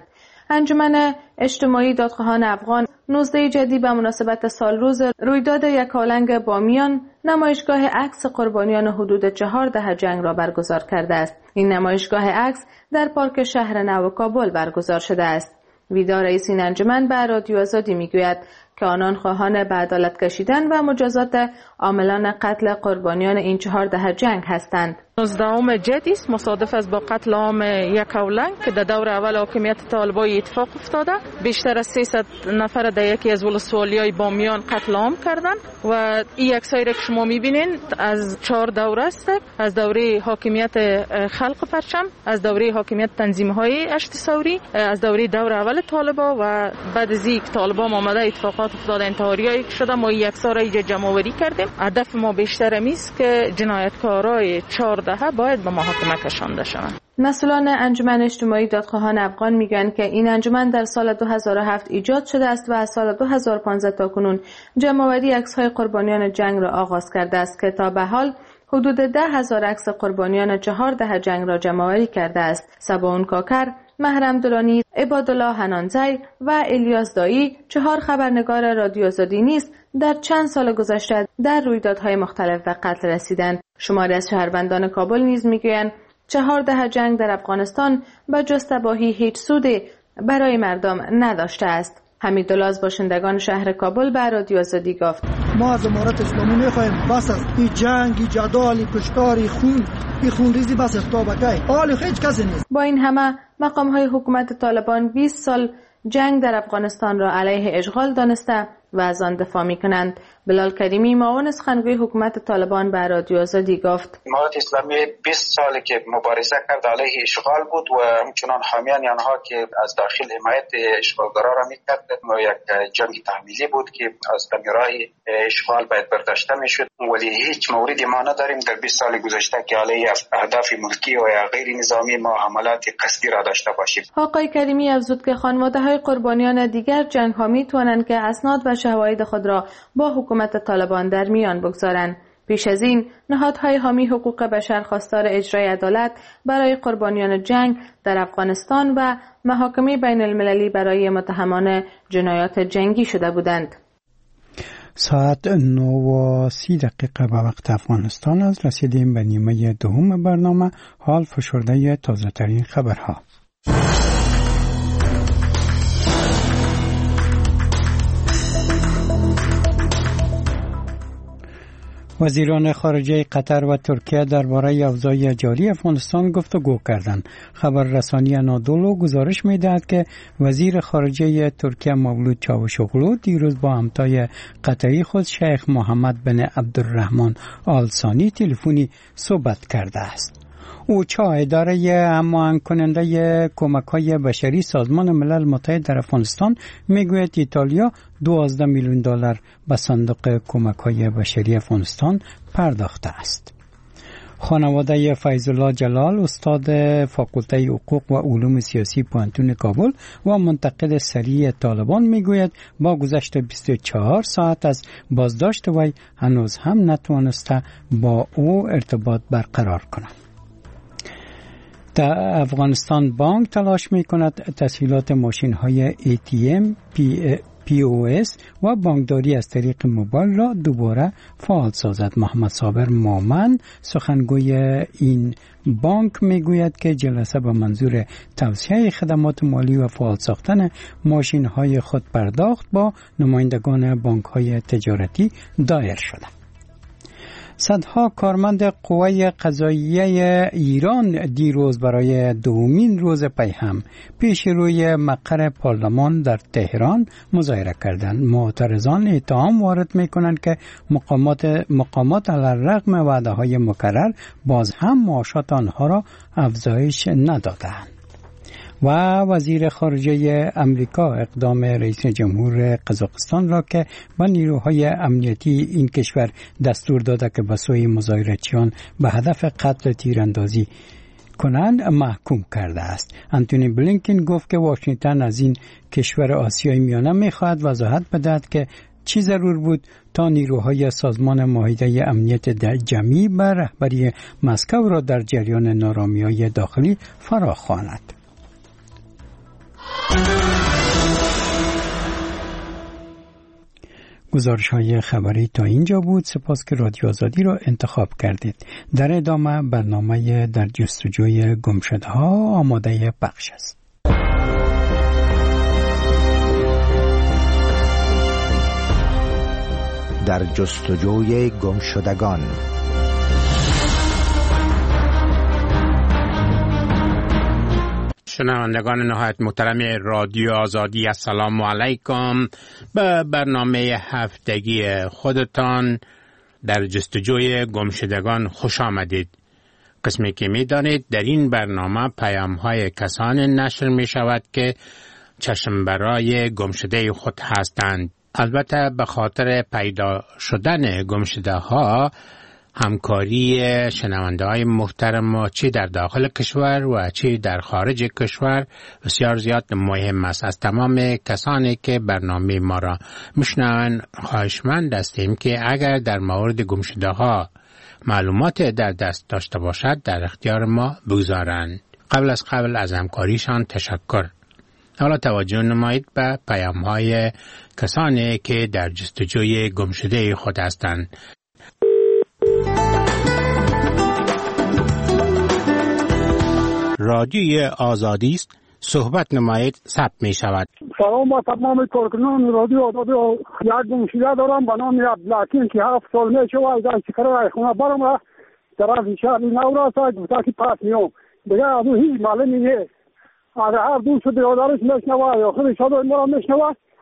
T: انجمن اجتماعی دادخواهان افغان نوزده جدی به مناسبت سالروز رویداد یکاولنگ بامیان نمایشگاه عکس قربانیان حدود چهارده جنگ را برگزار کرده است. این نمایشگاه عکس در پارک شهر نو کابل برگزار شده است. ویدا رئیس این انجمن به رادیو آزادی میگوید که آنان خواهان به عدالت کشیدن و مجازات عاملان قتل قربانیان این چهارده جنگ هستند.
U: نوزدهم جدی است مصادف است با قتل عام یکاولنگ که در دور اول حاکمیت طالبای اتفاق افتاده. بیشتر از سیصد نفر در یکی از ولسوالی‌های بامیان قتل عام کردند و این عکسایی را که شما می‌بینید از چهار دوره است. از دوره حاکمیت خلق پرچم، از دوره حاکمیت تنظیم‌های اشت ثوری، از دوره دور اول طالبا و بعد از اینکه طالبا آمده اتفاقات افتاده انتحاریایی که شده ما این عکس‌ها را اینجا جمع‌آوری کردیم. هدف ما بیشتر است که جنایتکارای چهارده باید به محاکمه کشانده شوند.
T: مسئولان انجمن اجتماعی دادخواهان افغان میگن که این انجمن در سال دو هزار و هفت ایجاد شده است و از سال دو هزار و پانزده تا کنون جمع‌آوری عکس‌های قربانیان جنگ را آغاز کرده است که تا به حال حدود ده هزار عکس قربانیان چهارده جنگ را جمع‌آوری کرده است. سباون کاکر، محرم دلانی، عبادالله حنانزی و الیاس دایی چهار خبرنگار رادیو آزادی نیز در چند سال گذشته در رویدادهای مختلف به قتل رسیدند. شماری از شهروندان کابل نیز میگویند چهارده جنگ در افغانستان با جز تباهی هیچ سودی برای مردم نداشته است. حمیدالله از باشندگان شهر کابل به رادیو آزادی گفت
V: ما از امارت اسلامی میخوایم بس از این جنگ، این جدال، این کشتار، این خون، این خونریزی بس اختاب بکی. حال هیچ کسی نیست.
T: با این همه مقام‌های حکومت طالبان بیست سال جنگ در افغانستان را علیه اشغال دانسته و از آن دفاع می کنند. بلال کریمی معاون سخنگوی حکومت طالبان به رادیو آزادی گفت
A: امارات اسلامی بیست ساله که مبارزه کرد علیه اشغال بود و همچنان حامیان آنها که از داخل حمایت اشغالگرا را میکرد و یک جنگ تحمیلی بود که از راه اشغال باید برداشته میشد، ولی هیچ موردی ما نداریم در بیست سال گذشته که علیه اهداف ملکی و یا غیر نظامی ما حملات قصدی را داشته باشیم.
T: آقای کریمی افزود که خانواده‌های قربانیان دیگر جنگ‌ها می‌توانند که اسناد و شواهد خود را با حکومت طالبان در میان بگذارند. پیش از این نهادهای حامی حقوق بشر خواستار اجرای عدالت برای قربانیان جنگ در افغانستان و محاکمه بین المللی برای متهمان جنایات جنگی شده بودند.
B: ساعت نه و سی دقیقه به وقت افغانستان است. رسیدیم به نیمه دوم برنامه. حال فشرده تازه ترین خبرها. وزیران خارجه قطر و ترکیه درباره اوضاع جاری افغانستان گفتگو کردند. خبررسانی انادولو گزارش می‌دهد که وزیر خارجه ترکیه مولود چاوشوغلو دیروز با همتای قطری خود شیخ محمد بن عبدالرحمن آل ثانی تلفنی صحبت کرده است. اوچا اداره هماهنگ کننده کمک‌های بشری سازمان ملل متحد در افغانستان میگوید ایتالیا دوازده میلیون دلار به صندوق کمک‌های بشری افغانستان پرداخته است. خانواده فیض الله جلال استاد فاکولته حقوق و علوم سیاسی پوهنتون کابل و منتقد سریع طالبان میگوید با گذشت بیست و چهار ساعت از بازداشت وی هنوز هم نتوانسته با او ارتباط برقرار کند. در افغانستان بانک تلاش می کند تسهیلات ماشین های ای تی ام، پی, پی او اس و بانکداری از طریق موبایل را دوباره فعال سازد. محمد صابر مومن سخنگوی این بانک می گوید که جلسه به منظور توسعه خدمات مالی و فعال ساختن ماشین های خود پرداخت با نمایندگان بانک های تجارتی دایر شده. صدها کارمند قوه قضاییه ایران دیروز برای دومین روز پی هم پیش روی مقر پارلمان در تهران مظاهره کردند. معترضان اتهام وارد می‌کنند که مقامات مقامات علیرغم وعده‌های مکرر باز هم معاشات آنها را افزایش ندادند. و وزیر خارجه امریکا اقدام رئیس جمهور قزاقستان را که به نیروهای امنیتی این کشور دستور داده که به سوی مظاهراتچیان به هدف قتل تیراندازی کنند محکوم کرده است. انتونی بلینکن گفت که واشنگتن از این کشور آسیای میانه می‌خواهد وضاحت بدهد که چی ضرور بود تا نیروهای سازمان معاهده امنیت جمعی به رهبری مسکو را در جریان نارامی‌های داخلی فراخواند. گزارش های خبری تا اینجا بود. سپاس که رادیو آزادی را انتخاب کردید. در ادامه برنامه در جستجوی گمشده ها آماده پخش است.
G: در جستجوی گمشدگان.
C: شنوندگان نهایت محترم رادیو آزادی، السلام علیکم. به برنامه هفتگی خودتان در جستجوی گمشدگان خوش آمدید. قسمی که می دانید در این برنامه پیام های کسان نشر می شود که چشم برای گمشده خود هستند. البته به خاطر پیدا شدن گمشده ها همکاری شنونده های محترم ما چی در داخل کشور و چی در خارج کشور بسیار زیاد مهم است. از تمام کسانی که برنامه ما را میشنوند خواهشمند هستیم که اگر در مورد گمشده ها معلومات در دست داشته باشد در اختیار ما بگذارند. قبل از قبل از همکاریشان تشکر. حالا توجه نمایید به پیام های کسانی که در جستجوی گمشده خود هستند. رادیوی آزادی است، صحبت نمایید، ثبت می شود.
K: سلام با تمام کارکنان رادیو آزادی. یک گمشده دارم به نام عبدالحکیم که هفت سال می شود در چکر خونه برم را طرف شهر نو را تا گفته که پس میام دیگه از او هیچ معلومی نیست. اگر هر دوست برادرش میشنوه یا خود شده ما را میشنوه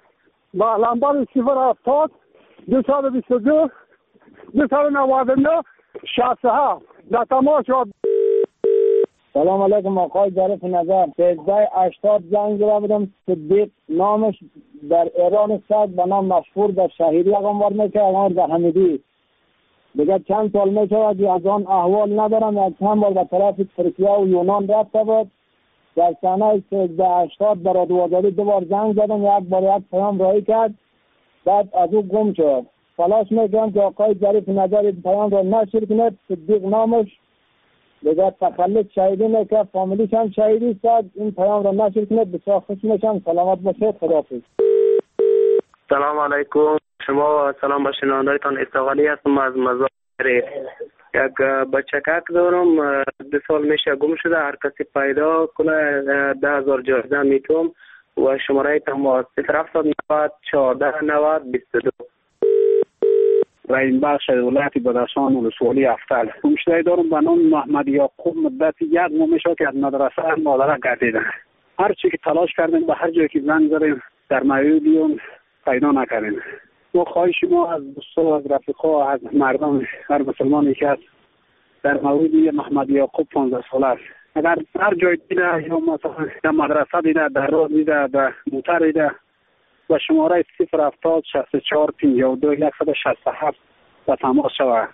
K: با لنبر صفر هفتاد دویست و بیست و دو دویست و نود و نه شصت و هفت در تماس شد.
H: سلام علیکم آقای ظریف نظر. سیزده هشتاد زنگ زده بودم. صدیق نامش در ایران است، به نام مشهور در شهیری اقامت میکنه، اقامت در حمیدی. دیگه چند سال میشود از آن احوال ندارم. یک چند بار به طرف ترکیه و یونان رفته بود. در سنه سیزده هشتاد برای دوازده دو بار زنگ زدم، یک بار یک پیام رایی کرد، بعد از او گم شد. تلاش میکنم که آقای ظریف نظر پیام را نشر کند. صدیق نامش دیگه تخلص شهیدی میکنه، فامیلیش هم شهیدی است. این پیام را نشر کند. بسیار خوش میشم. سلامت باشید. خداحافظ.
I: سلام علیکم. شما سلام به شنوندگان استقلالی هستم از مزار. یک بچکک دارم، دو سال میشه گم شده. هر کسی پیدا کنه ده هزار جایزه میتونم و شماره تماس صفر هفتاد نود چهارده نود بیست و دو.
W: و این بخش ولایت بدخشان ولسوالی افتل. گمشده دارم به نام محمد یعقوب. مدت یک ماه میشه که از مدرسه مادر گردیدم. هر چی که تلاش کردیم، به هر جایی که زنگ زدیم در مویدیون پیدا نکردیم. ما خواهش ما از دوستا، از رفیقا، از مردم، هر مسلمانی که هست در مویدی محمد یعقوب پانزده ساله است، اگر هر جای دیده یا مثلا در مدرسه دیده، در راه دیده، در موتر دیده، و شماره صفر هفتاد شصت و چهار پنجاه و دو صد و شصت و هفت به تماس شود.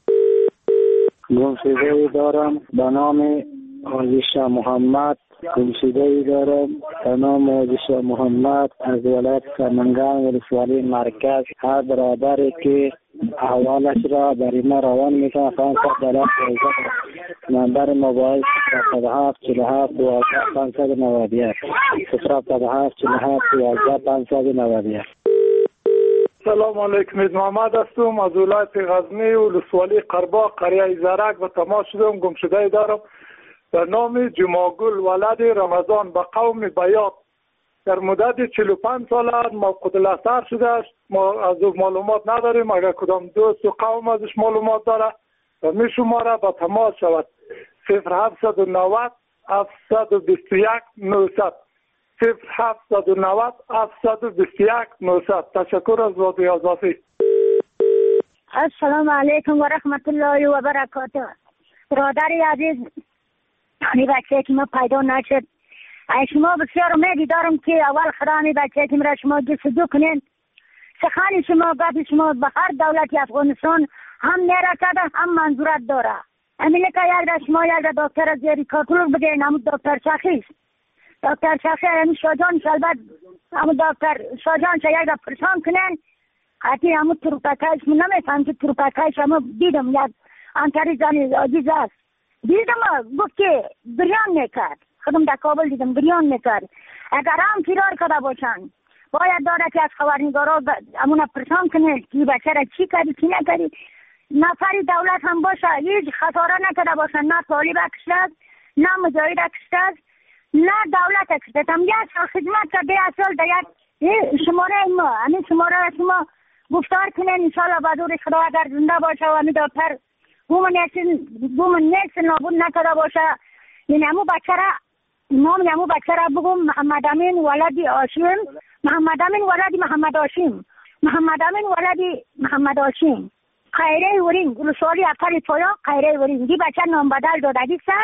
H: گمشده دارم به نام عزیشا محمد. گمشده دارم به نام عزیشا محمد از ولایت سمنگان ولسوالی مرکز. هر برادری که احوالش را بر ما روان میکنه پانصد دلار نمبر موبایل صفر هفتاد و هفت چهل و هفت دوازده پانصد و نود و یک صفر هفتاد و هفت چهل و هفت دوازده پانصد و نود و یک.
K: سلام علیکم. محمد هستم از ولایت غزنی ولسوالی قربا قریه زرک به تماس شدم. گمشده دارم به نام جماگل ولد رمضان به قوم بیات. در مدت چهل و پنج سال موقوت الاثر شده است. ما از او معلومات نداریم. اگر کدام دوست و قوم ازش معلومات داره و می شماره به تماس شود. صفر هفتصد و نود هفتصد و بیست و یک نهصد صفر هفتصد و نود هفتصد و بیست و یک نهصد. تشکر از رادیوی آزادی.
E: السلام علیکم و رحمت الله و برکاته. برادری عزیز، این بچه که ما پیدا نشد، شما بسیار امیدی دارم که اول خرامی بچه که مرا شما جستجو کنین. سخن شما گفت شما به هر دولت افغانستان هم نرسد هم منظورت داره. همین که یک در شما یک در دکتر زیری کاتلوگ بگین، همون دکتر شخیص دکتر شخیص همین شاجان شلبت همون دکتر شاجان شا یک در پرسان کنین. حتی همون تروپکایش من نمیفهم که تروپکایش همون دیدم یک انکاری زنی عزیز است. دیدم گفت که بریان میکرد. خودم در کابل دیدم بریان میکرد. اگر هم فرار کرده باشن باید داره که از خبرنگارا همون پرسان کنه که بچه را چی کردی چی نکردی. نفری دولت هم باشه هیچ خساره نکرده باشن، نه طالب اکشته است نه مجاهد اکشته است نه دولت اکشته است. هم یک سال خدمت کرده، یک سال در یک شماره ما همین شماره شما گفتار کنه انشاءالله بدور خدا اگر زنده باشه و همین دکتر بومن نیست نابود نکرده باشه. یعنی همون بچه را نام همون بچه را بگم محمد امین ولدی آشیم محمد امین ولدی محمد آشیم محمد امین ولدی محمد آشیم خیره ورین ولسوالی افتری پایا خیره ورین. دی بچه نام بدل دادگی سر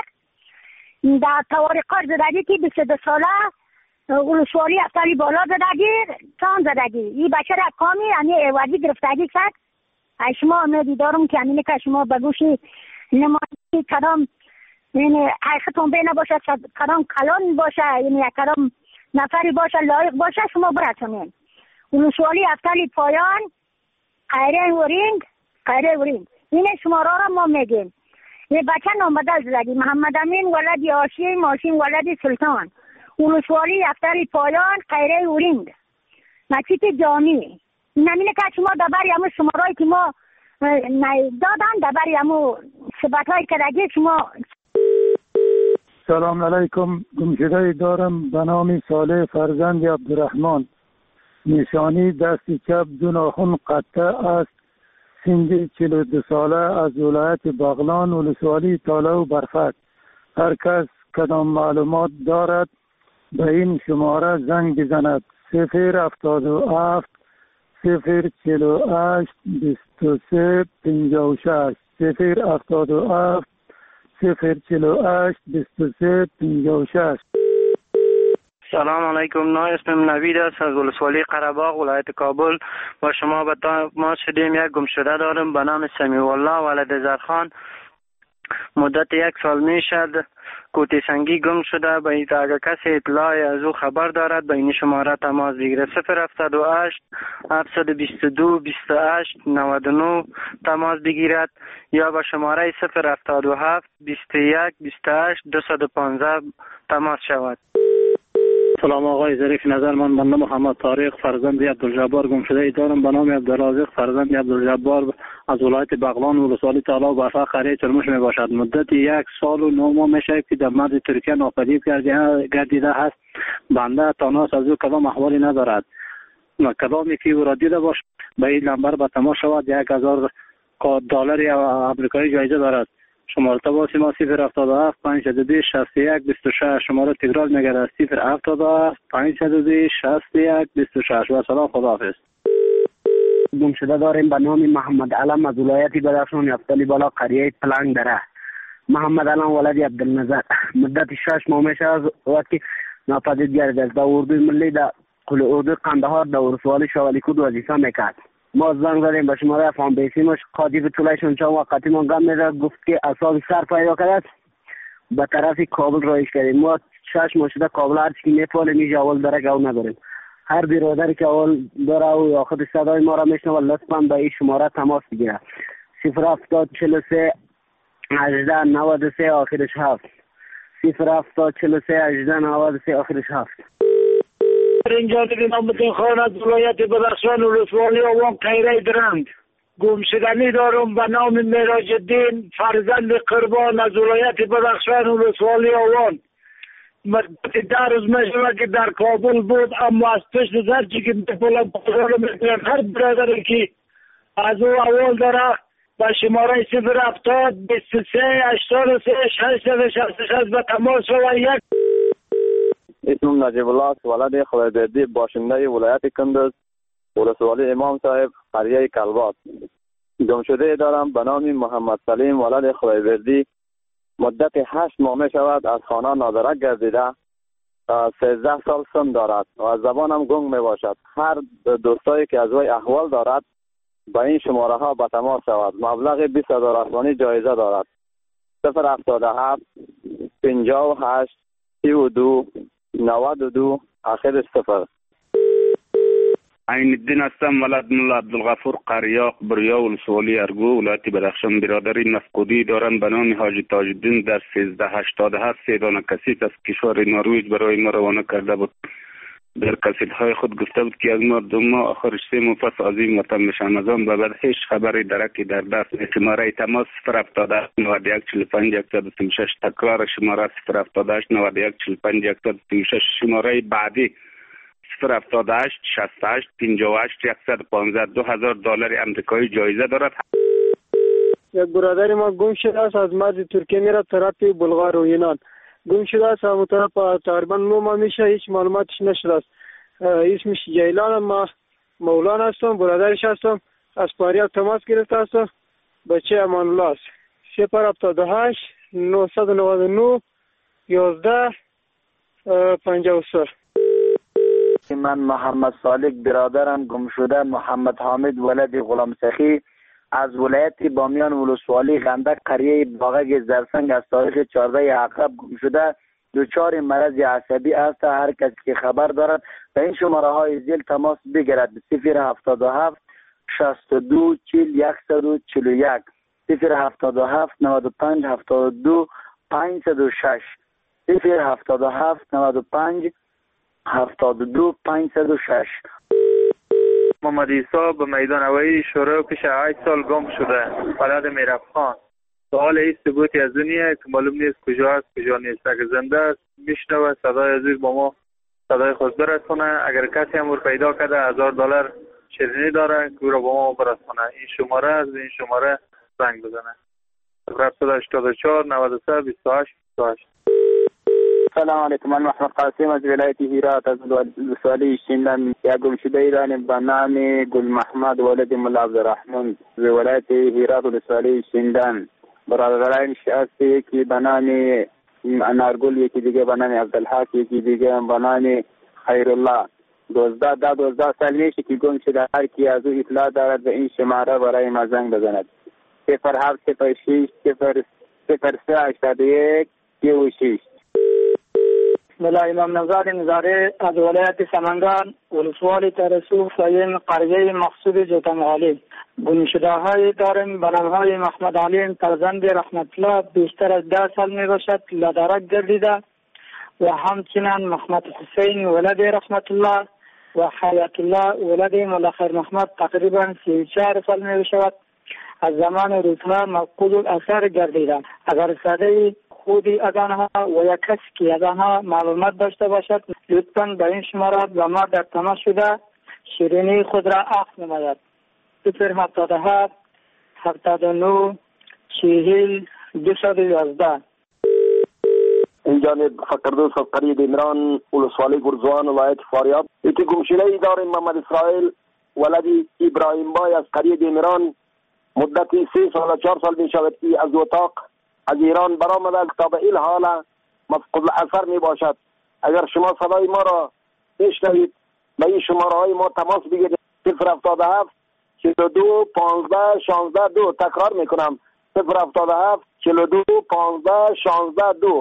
E: در توارقار زدگی که بیست و دو ساله ولسوالی افتری بالا زدگی تان زدگی. این بچه را کامی یعنی ایوازی گرفتگی سر. شما امیدی دارم که همینه که شما بگوشی نمایی کدام یعنی حقیقتون بینه باشه، کدام کلان باشه، یعنی کدام نفری باشه لایق باشه شما برسونین. ولسوالی افتری پایان خیره ورینگ خیره ورینگ این شماره را ما میگیم. یه بچه نام بدل زدگی محمد امین ولدی آشیم آشیم ولدی سلطان ولسوالی افتری پایان خیره ورینگ مسجد جامی. نمینه که شما دبری همون شمارایی که ما دادن دبری همون ثبت های کدگی شما.
K: سلام علیکم. گمشده دارم به نام صالح فرزند عبدالرحمن. نشانی دست چپ دو ناخن قطع است. سن چهل و دو ساله از ولایت بغلان ولسوالی تاله و برفک. هر کس کدام معلومات دارد به این شماره زنگ بزند. صفر هفتاد و هفت صفر چهل و هشت بیست و سه پنجاه و شش صفر هفتاد و هفت صفر چهل و هشت بیست و سه پنجاه و شش.
D: سلام علیکم. نه اسمم نوید است از ولسوالی قره‌باغ ولایت کابل. با شما به ما شدیم یک گمشده دارم به نام سمیع الله ولد زرخان. مدت یک سال می شد کوتی سنگی گم شده. به این اگر کسی اطلاعی از او خبر دارد به این شماره تماس بگیرد. صفر هفتاد و هشت هفتصد و بیست و دو بیست و هشت نود و نه تماس بگیرد یا به شماره صفر هفتاد و هفت بیست و یک بیست و هشت دویست و پانزده تماس شود.
W: سلام آقای ظریف نظر، من بنده محمد طارق فرزند عبدالجبار گمشده ای دارم به نام عبدالرازق فرزند عبدالجبار از ولایت بغلان ولسوالی تالا و برفا قریه چرموش می باشد. مدت یک سال و نه ماه میشه که در مرز ترکیه ناپدید گردیده است. بنده تاناس از او کدام احوالی ندارد. کدامی که او را دیده باش به این نمبر به تماس شود. یک هزار دلار آمریکایی جایزه دارد. شماره تماس ما صفر هفتاد و هفت پانصد و بیست شصت و یک بیست و شش. شماره تکرار میگرد صفر هفتاد و هفت پانصد و بیست شصت و یک بیست و شش. و سلام، خداحافظ. گمشده داریم به نام محمد علم از ولایت بدخشان یفتلی بالا قریه پلنگ دره. محمد علم ولد عبدالنظر. مدت شش ماه میشه از وقتی ناپدید گردیده. در اردوی ملی در قل اردوی قندهار در ولسوالی شوالیکود وظیفه میکرد. ما زنگ زدیم به شماره افغان بیسیمش قاضی به طولشون چند وقتی ما گم میده گفت که اصاب سر پیدا کرد به طرف کابل رایش کردیم. ما شش ماه شده کابل هر چی میپاله میجا اول داره گو نداریم. هر برادری که اول داره و آخر صدای ما را میشنه لطفا به این شماره تماس بگیره. صفر هفتاد چهل و سه هجده نود و سه آخرش هفت صفر هفتاد چهل و سه هجده نود و سه آخرش هفت.
P: اینجا دیگه نامتین خان از ولایت بدخشان ولسوالی آوان قیره درند. گمشدنی دارم به نام معراج الدین فرزند قربان از ولایت بدخشان ولسوالی آوان. مدت ده روز میشه که در کابل بود اما از پشت زرچی که میپولم پاسال میکنم. هر برادری که از او اول داره با شماره صفر هفتاد بیست و سه هشتاد و سه ششصد شصت و شش به تماس شود. یک
J: اسمم نجیب الله است ولد خدایبردی باشنده ولایت کندز ولسوالی امام صاحب قریه کلبات. گمشده دارم به نام محمد سلیم ولد خدایبردی. مدت هشت ماه می شود از خانه نادرک گردیده. سیزده سال سن دارد و از زبانم گنگ می باشد. هر دوستایی که از وی احوال دارد با این شماره ها به تماس شود. مبلغ بیست هزار افغانی جایزه دارد. صفر هفتاد و هفت پنجاه و هشت سی و دو نود و دو آخرش صفر.
W: عین الدین هستم ولد ملا عبدالغفور قریاق بریا ولسوالی ارگو ولایت بدخشان. برادری مفقودی دارم به نام حاجی تاج الدین در سیزده هشتاد و هفت سیدان کسیت از کشور نروژ برای ما روانه کرده بود. در کسیت های خود گفته بود که از مردم ما آخرش سه ماه پس عظیم وطن میشن. از آن به بعد هیچ خبری درکی در دست نیست. شماره تماس صفر هفتاد و هشت نود و یک چهل و پنج صد و سی و شش. تکرار شماره صفر هفتاد و هشت نود و یک چهل و پنج صد و سی و شش. شماره بعدی صفر هفتاد و هشت شصت و هشت پنجاه و هشت صد و پانزده. دو هزار دلار آمریکایی جایزه دارد.
L: یک برادر ما گم شده است از مرز ترکیه میره طرف بلغار و یونان. گم شده است از طرف تقریبا نه ماه میشه هیچ معلوماتش نشده است. اسمش جیلان. ما مولانا هستم برادرش هستم. از پاریاب تماس گرفته هستم. بچه امان الله است. صفر هفتاد و هشت نهصد و نود و نه یازده پنجاه و سه.
J: من محمد صالح برادرم گم شده محمد حامد ولد غلام سخی از ولایت بامیان ولسوالی غندک قریه باغک زرسنگ از تاریخ چهارده عقرب گم شده. دچار مرض عصبی است. هر کسی که خبر دارد به این شماره های زیل تماس بگیرد. صفر هفتاد و هفت شصت و دو چهل صد و چهل و یک صفر هفتاد و هفت نود و پنج هفتاد و دو پانصد و شش صفر هفتاد و هفت نود و پنج هفتاد و دو پانصد و شش.
X: محمد عیسی به میدان هوایی شروع پیش هشت سال گم شده. بلد میرفخان. سوال هیچ ثبوتی از دنیا که معلوم نیست کجا است کجا نیست. اگر زنده است میشنوه صدای عزیز با ما صدای خود برسونه. اگر کسی هم پیدا کرده هزار دلار شیرینی داره که رو با ما برسونه. این شماره از این شماره زنگ بزنه. صفر هشتاد و چهار نود و سه بیست و هشت بیست و هشت.
J: سلام علیکم. من محمد قاسم از ولایت هرات از ولسوالی شینلند. یک گمشده ایرانی به نام گل محمد ولد ملا عبدالرحمن از ولایت هرات ولسوالی شینلند. برادرانش هست، یکی به نام انارگل، یکی دیگه به نام عبدالحق، یکی دیگه به نام خیرالله. دوزده ده دوزده سال میشه که گم شده. هر کی از او اطلاع دارد به این شماره برای ما زنگ بزند. صفر هفت صفر شش صفر صفر سه هشتاد یک سی و شش.
N: ملا امام نژاد نظاری از ولایت سمنگان ولسوالی ترسو فیم قریه مقصود جوتنگالی. گمشده های داریم به نام های محمد علی فرزند رحمت الله بیشتر از ده سال می باشد لدرک گردیده و همچنین محمد حسین ولد رحمت الله و حیات الله ولد مولا خیر محمد تقریبا سی و چهار سال می باشد از زمان روزها مفقود الاثر گردیده. اگر صدای خودی از آنها و یک کسی که از آنها معلومات داشته باشد لطفاً به این شماره و ما در تماس شده شیرینی خود را عقد نماید. صفر هفتاد و هفت هفتاد و نه چهل دویست و یازده.
O: این جانب فقردوس از قریه دیمران ولسوالی گرزوان ولایت فاریاب. یکی گمشده ای داریم محمد اسرائیل ولدی ابراهیم بای از قریه دیمران. مدتی سه سال و چهار سال می شود که از اتاق از ایران برآمده تا به این حال مفقود الاثر می باشد. اگر شما صدای ما را بشنوید به این شماره های ما تماس بگیرید. صفر هفتاد و هفت چهل و دو پانزده شانزده دو. تکرار می کنم صفر هفتاد و هفت چهل و دو پانزده شانزده دو.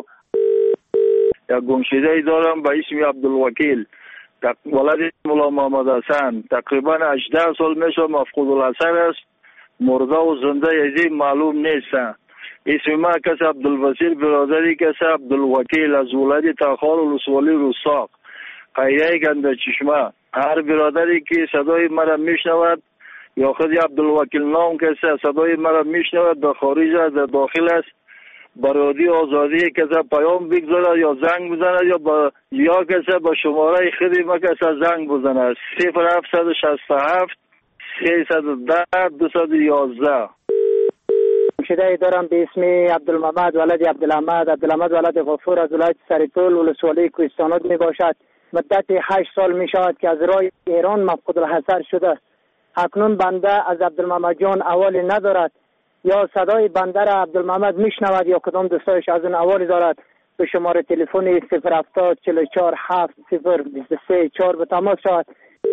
X: یک گمشده ای دارم به اسم عبدالوکیل ولد مولا محمد حسن. تقریبا هجده سال میشه مفقود الاثر است. مرده و زنده یزی معلوم نیست. اسم ما کس عبدالبصیر برادری کس عبدالوکیل از ولد تاخار ولسوالی روساق قریه گنده چشمه. هر برادری که صدای مرا میشنود یا خود عبدالوکیل نام کسی صدای مرا میشنود در خارج در داخل است برادی آزادی کسی پیام بگذارد یا زنگ بزند یا با یا کسی با شماره خودی ما کسی زنگ بزند. صفر هفت شصت و هفت سیصد و ده دویست و یازده.
N: گمشده ای دارم به اسم عبدالمحمد ولد عبدالحمد عبدالحمد ولد غفور از ولایت سرپل ولسوالی کوهستانات می باشد. مدت هشت سال می شود که از راه ایران مفقود الحضر شده. اکنون بنده از عبدالمحمد جان اوالی ندارد یا صدای بنده را عبدالمحمد می شنود یا کدام دوستایش از اون اوالی دارد. به شماره تلفن صفر هفتاد چهل و چهار هفت صفر بیست و سه چهار به تماس شود.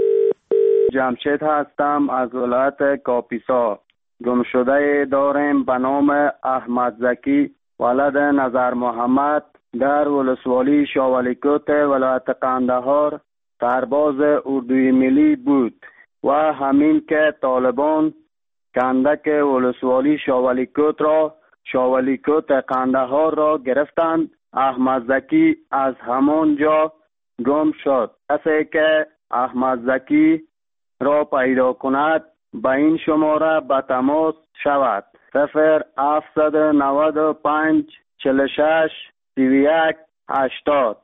Q: جمشید هستم از ولایت کاپیسا. گمشده داریم به نام احمد زکی ولد نظر محمد در ولسوالی شاولیکوت ولایت قندهار سرباز اردوی ملی بود و همین که طالبان کندک ولسوالی شاولیکوت را شاولیکوت قندهار را گرفتند. احمد زکی از همان جا گم شد. کسی که احمد زکی را پیدا کند به این شماره به تماس شود. صفر هفتصد و نود و پنج چهل و شش سی و یک هشتاد.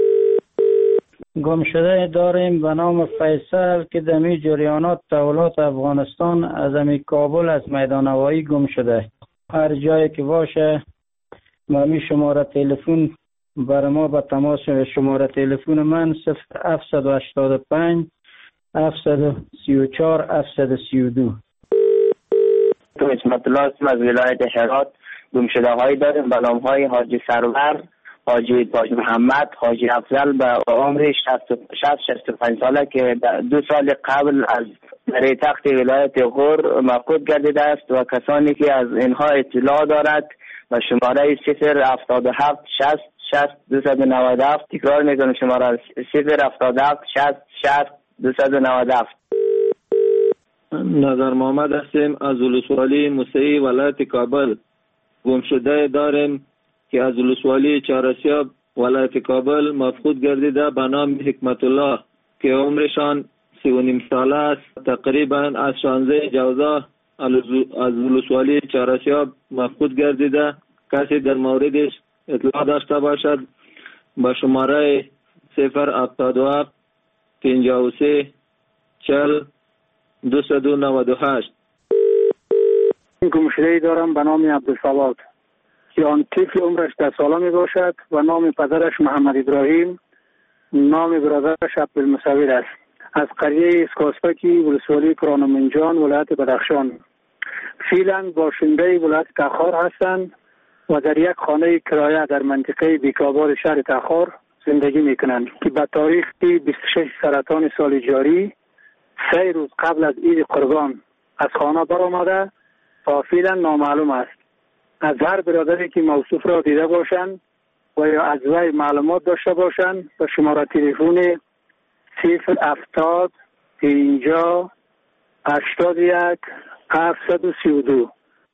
R: گمشده داریم به نام فیصل که دمی جریانات تحولات افغانستان از امی کابل از میدان هوایی گم شده. هر جایی که باشه ما شماره تلفن بر ما به تماس. شماره تلفن من صفر هفتصد و هشتاد و پنج هفتصد و سی و چهار هفتصد و سی و دو.
Y: تو اسمت الله هستم از ولایت هرات. گمشده هایی داریم به نام های حاجی سرور، حاجی تاج محمد، حاجی افضل به عمر شصت شصت و پنج ساله که دو سال قبل از در تخت ولایت غور مفقود گردیده است و کسانی که از اینها اطلاع دارد و شماره صفر هفتاد و هفت شصت شصت دویست و نود و هفت. تکرار میکنم شماره صفر هفتاد و هفت شصت شصت دویست و نود و هفت.
X: نظر محمد هستیم از ولسوالی موسعی ولایت کابل. گمشده داریم که از ولسوالی چهارسیاب ولایت کابل مفقود گردیده به نام حکمت الله که عمرشان سی و نیم ساله است. تقریبا از شانزده جوزا از ولسوالی چهارسیاب مفقود گردیده. کسی در موردش اطلاع داشته باشد با شماره صفر هفتاد و هفت پنجاه و سه چهل دویست و نود و هشت.
N: گمشده دارم به نام عبدالصواد.
W: که آن طفل عمرش ده ساله می باشد و نام پدرش محمد ابراهیم، نام برادرش عبدالمصور است. از قریه اسکاسپکی ولسوالی کرانمنجان ولایت بدخشان. فعلا باشنده ولایت تخار هستند و در یک خانه کرایه در منطقه بیکاباد شهر تخار زندگی میکنند که به تاریخ بیست و شش سرطان سال جاری سه روز قبل از عید قربان از خانه برآمده تا فعلا نامعلوم است. از هر برادری که موصوف را دیده باشند و یا از وی معلومات داشته باشند به شماره تلفن صفر هفتاد پنجاه هشتاد و یک هفتصد و سی و دو.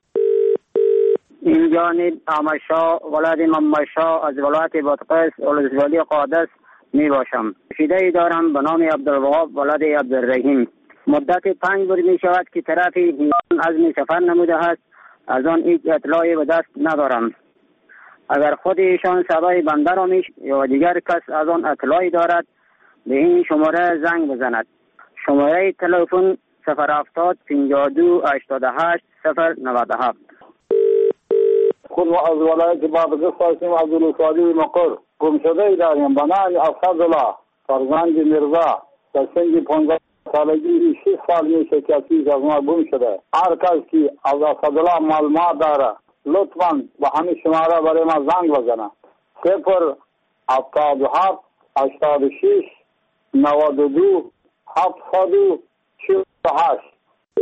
F: این جانب آمشا ولاد ممشا از ولایت بادغیس ولسوالی قادس می باشم. شیده دارم به نام عبدالوهاب ولاد عبدالرحیم. مدت پنج روز می شود که طرف ایران عزم سفر نموده است. از آن هیچ اطلاعی به دست ندارم. اگر خود ایشان صدای بنده را میش یا دیگر کس از آن اطلاعی دارد به این شماره زنگ بزند. شماره تلفن صفر هفتاد پنجاه و دو هشتاد و هشت صفر نود و هفت.
H: خود از ولایت بادغیس هستیم. از ولسوالی مقر گم شده داریم به نام اسدالله فرزند مرزا در سن پانزده سالگی شش سال میشه که از ما گم شده. هر کس که از اسدالله معلومات داره لطفاً به همین شماره برای ما زنگ بزنه. صفر هفتاد و هفت هشتاد و شش نود و دو هفتصد و چهل و هشت.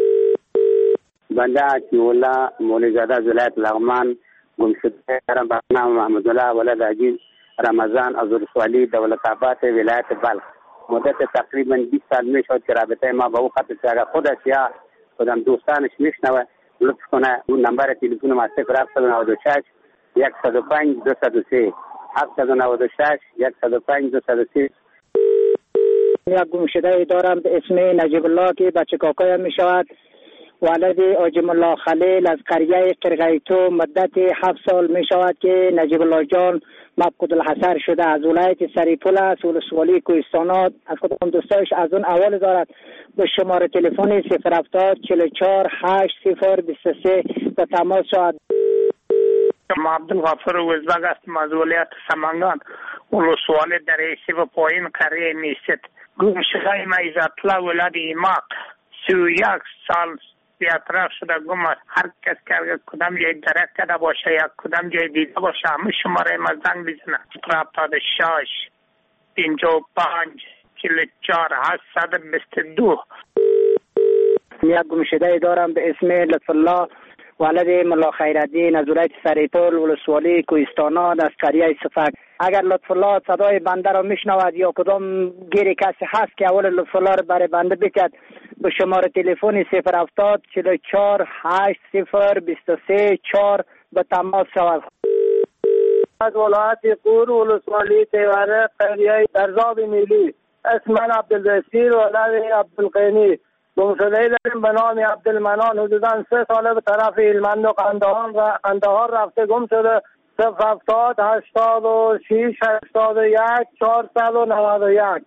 F: بنده عطی‌الله مولوی‌زاده از ولایت لغمان گم شده دارم به نام محمدالله ولد عجیز رمضان از ولسوالی دولت‌آباد ولایت بلخ. مدت تقریبا بیست سال میشد که رابطه ما با او قطع شده. خودش یا خودم دوستانش میشنوه لطف کنه اون نمبر تلفن ما صفر هفتصد و نود و شش صد و پنج دویست و سه هفتصد و نود و شش صد و پنج دویست و سه.
N: یک گمشده دارم به اسم نجیب الله که بچه کاکایم می شود. ولد آجم الله خلیل از قریه قرقیتو مدت هفت سال می شود که نجیب الله جان مفقود الحصر شده. از ولایت سریپول است ولسوالی کوهستانات. از خودم دوستایش از اون اول دارد به شماره تلفن صفر هفتاد چهل و چهار هشت صفر بیست و سه به تماس شود.
M: ما عبدالغفور وزبگ هستم از ولایت سمنگان ولسوالی در ایسی و پایین قریه میست. گم شده ما عزت‌الله ولد ایماق سی و یک سال بیاطراف شده گم است. هر کس که کدام جای درک کرده باشه یا کدام جای دیده باشه همه شماره ما زنگ بزنه. صفر هفتاد و شش پنجاه و پنج چهل و چهار هشتصد و بیست و دو.
N: یک گمشده دارم به اسم لطف الله ولد ملا خیرالدین از ولایت سریپول ولسوالی کوهستانات از قریه صفک. اگر لطف الله صدای بنده را میشنود یا کدام گیری کسی هست که اول لطف الله را برای بنده بکد به شماره تلفن صفر هفتاد چهل و چهار هشت صفر بیست و سه چهار به تماس شود.
S: از ولایت قور ولسوالی تیوره قریه درزاب میلی اسم من عبدالبصیر ولد عبدالقینی. گمشده داریم به نام عبدالمنان حدودا سه ساله به طرف هلمند و قندهار رفته گم شده. صفر هفتاد هشتاد و شش هشتاد و یک چهارصد و نود و یک.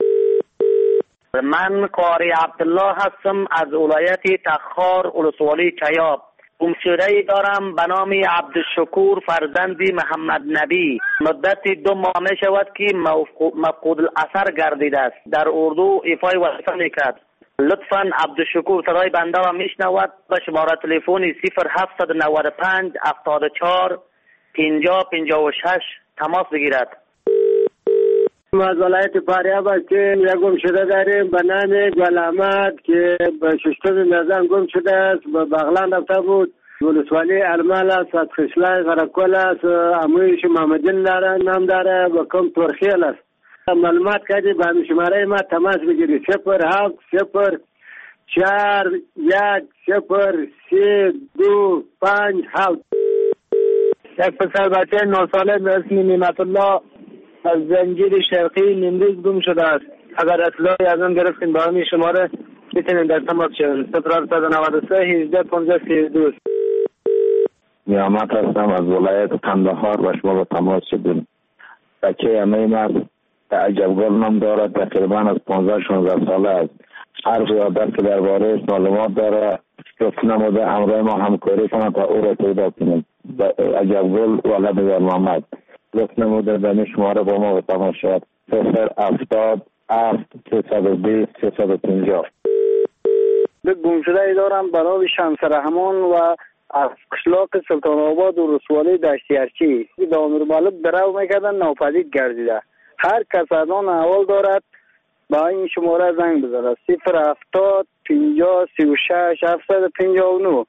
F: من قاری عبدالله هستم از ولایت تخار ولسوالی چیاب. گمشده دارم به نام عبدالشکور فرزندی محمد نبی. مدت دو ماه می شود که مفقود الاثر گردیده است. در اردو ایفای وظیفه میکرد. لطفاً عبدالشکور صدای بنده را میشنود به شماره تلفن صفر هفتصد و نود و پنج هفتاد و چهار پنجاه پنجاه و شش تماس بگیرد.
S: ما از ولایت فاریاب هستیم. یک گمشده داریم به نام گل احمد که به ششم نظام گم شده است. به بغلان رفته بود. ولسوالی المال است. از خشلای غرقل است. امویش محمدین داره نام داره و کم ترخیل است. معلومات کردی به همین شماره ما تماس بگیری. صفر هفت صفر چهار یک صفر سه دو پنج هفت. یک پسر بچه نه ساله به اسم نعمت الله از زنجیر شرقی نیمروز گم شده است. اگر اطلاعی از آن گرفتین به همین شماره میتونین در تماس شوید. صفر هفتصد و نود و سه هجده پانزده سی و دو.
U: نیامت هستم از ولایت قندهار و شما به تماس شدیم. بچه همه مرد عجبگل نام دارد. تقریبا از پانزده شانزده ساله است. هر قیادت که درباره معلومات داره لطف نموده همراه ما همکاری کنند تا او را پیدا کنیم. عجبگل ولد یار محمد لطف نموده دمی شماره با ما و تماشات صفر هفتاد هفت سیصد و بیست سیصد و پنجاه.
W: به گمشده ای دارم برای شمس رحمان و از قشلاق سلطان آباد و رسوالی دشتیارچی دامیر مالب درو میکردن ناپدید گردیده. هر کس از آن احوال دارد با این شماره زنگ بزنه صفر هفتاد پنجاه سی و شش هفتصد و پنجاه و نه.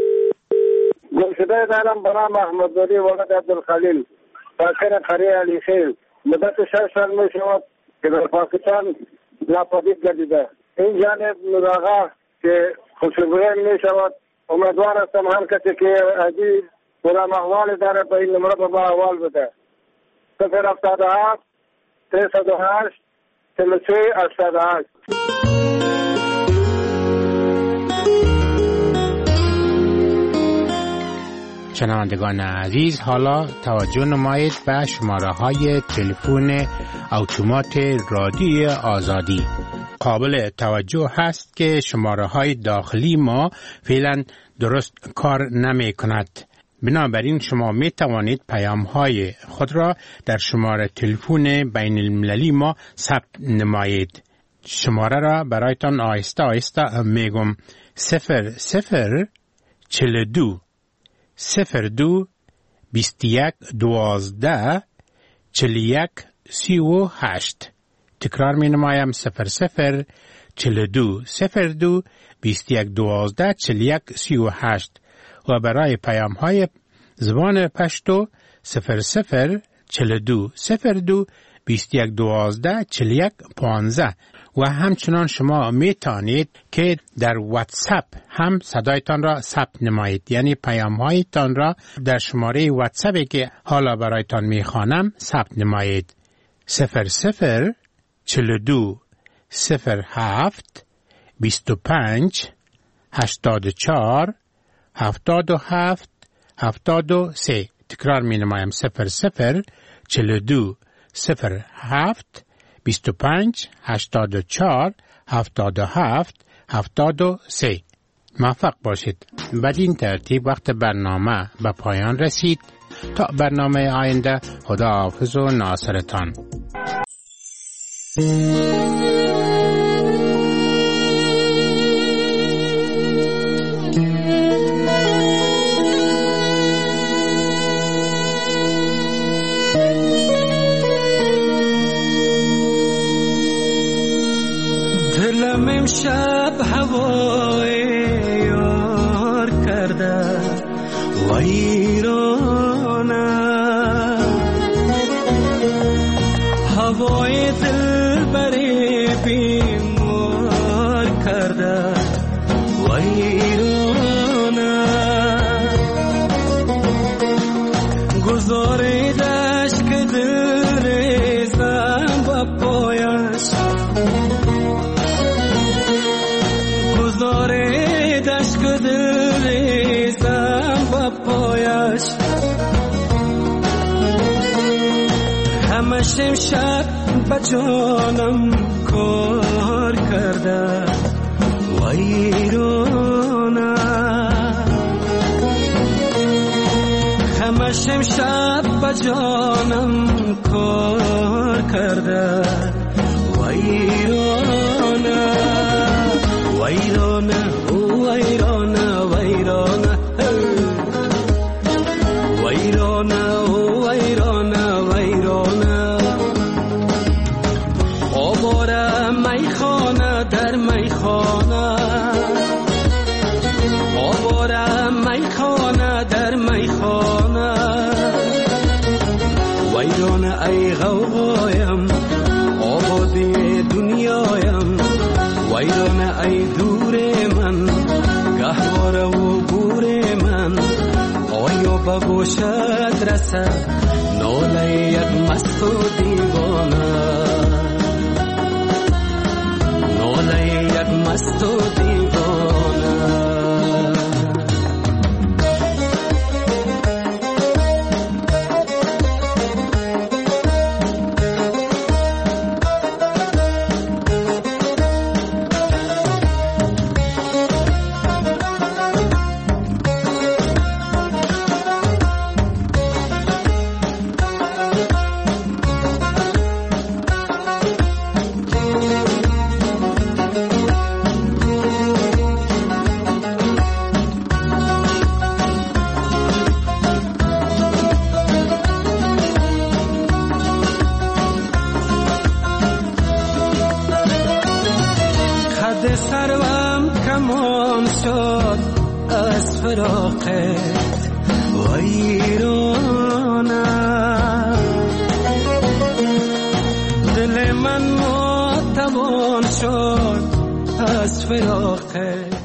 S: گمشده دارم برای محمدزاده ولد عبدالخلیل ساکن قریه علی خیل مدت شش سال می شود که در پاکستان ناپدید گردیده. این جانب نوراغا که خوشبویان می شود. امیدوار هستم هر کسی که عزیز برام احوال داره به این نمره با احوال بده. صفر هفتاد و هفت سیصد و هشت چهل و سه هشتاد و هشت.
C: شنوندگان عزیز، حالا توجه نمایید به شماره های تلفن اتومات رادیوی آزادی. قابل توجه هست که شماره های داخلی ما فعلا درست کار نمی کند. بنابراین شما می توانید پیام های خود را در شماره تلفن بین المللی ما ثبت نمایید. شماره را برایتان آهسته آهسته میگم: صفر صفر چل دو صفر دو بیست یک دوازده چل یک سی و هشت. تکرار می نمایم: صفر صفر چل دو صفر دو بیست یک دوازده چل یک سی و هشت. و برای پیام های زبان پشتو صفر صفر چل دو صفر دو بیست یک دوازده چل یک پانزده. و همچنان شما می توانید که در واتساپ هم صدایتان را ثبت نمایید، یعنی پیام هایتان را در شماره واتساپی که حالا برایتان می خوانم ثبت نمایید: صفر صفر چل دو صفر هفت بیست و پنج هشتاد و چهار هفتاد و هفت هفتاد و سه. تکرار می نمایم: صفر صفر چل دو صفر هفت بیست و پنج هشتاد و چهار هفتاد و هفت هفتاد و سه. موفق باشید. بدین ترتیب وقت برنامه به پایان رسید. تا برنامه آینده، خدا حافظ و ناصرتان.
A: دلم امشب هوای یار کرده ویرانه، هوای دل بری بیمار کرده ویرانه. گذاریدش که دل ریزم با پایش، گذاریدش که دل ریزم با پایش. همش امشب با جانم کار کرده ویرانه، همش امشب با جانم کار کرده ویرانه. ویرانه ویرانه ویرانه ویرانه ویرانه ویرانه. آواره میخانه در میخانه، آواره میخانه در میخانه. ویرانه ای غوغایم آبادی دنیایم، ویرانه ای دور من گهواره و گور من. آیا با گوشت رسد ناله یک مست و دیوانه، ناله یک مست و دیوانه. از فراقت ویرانم، دل من ناتوان شد از فراقت.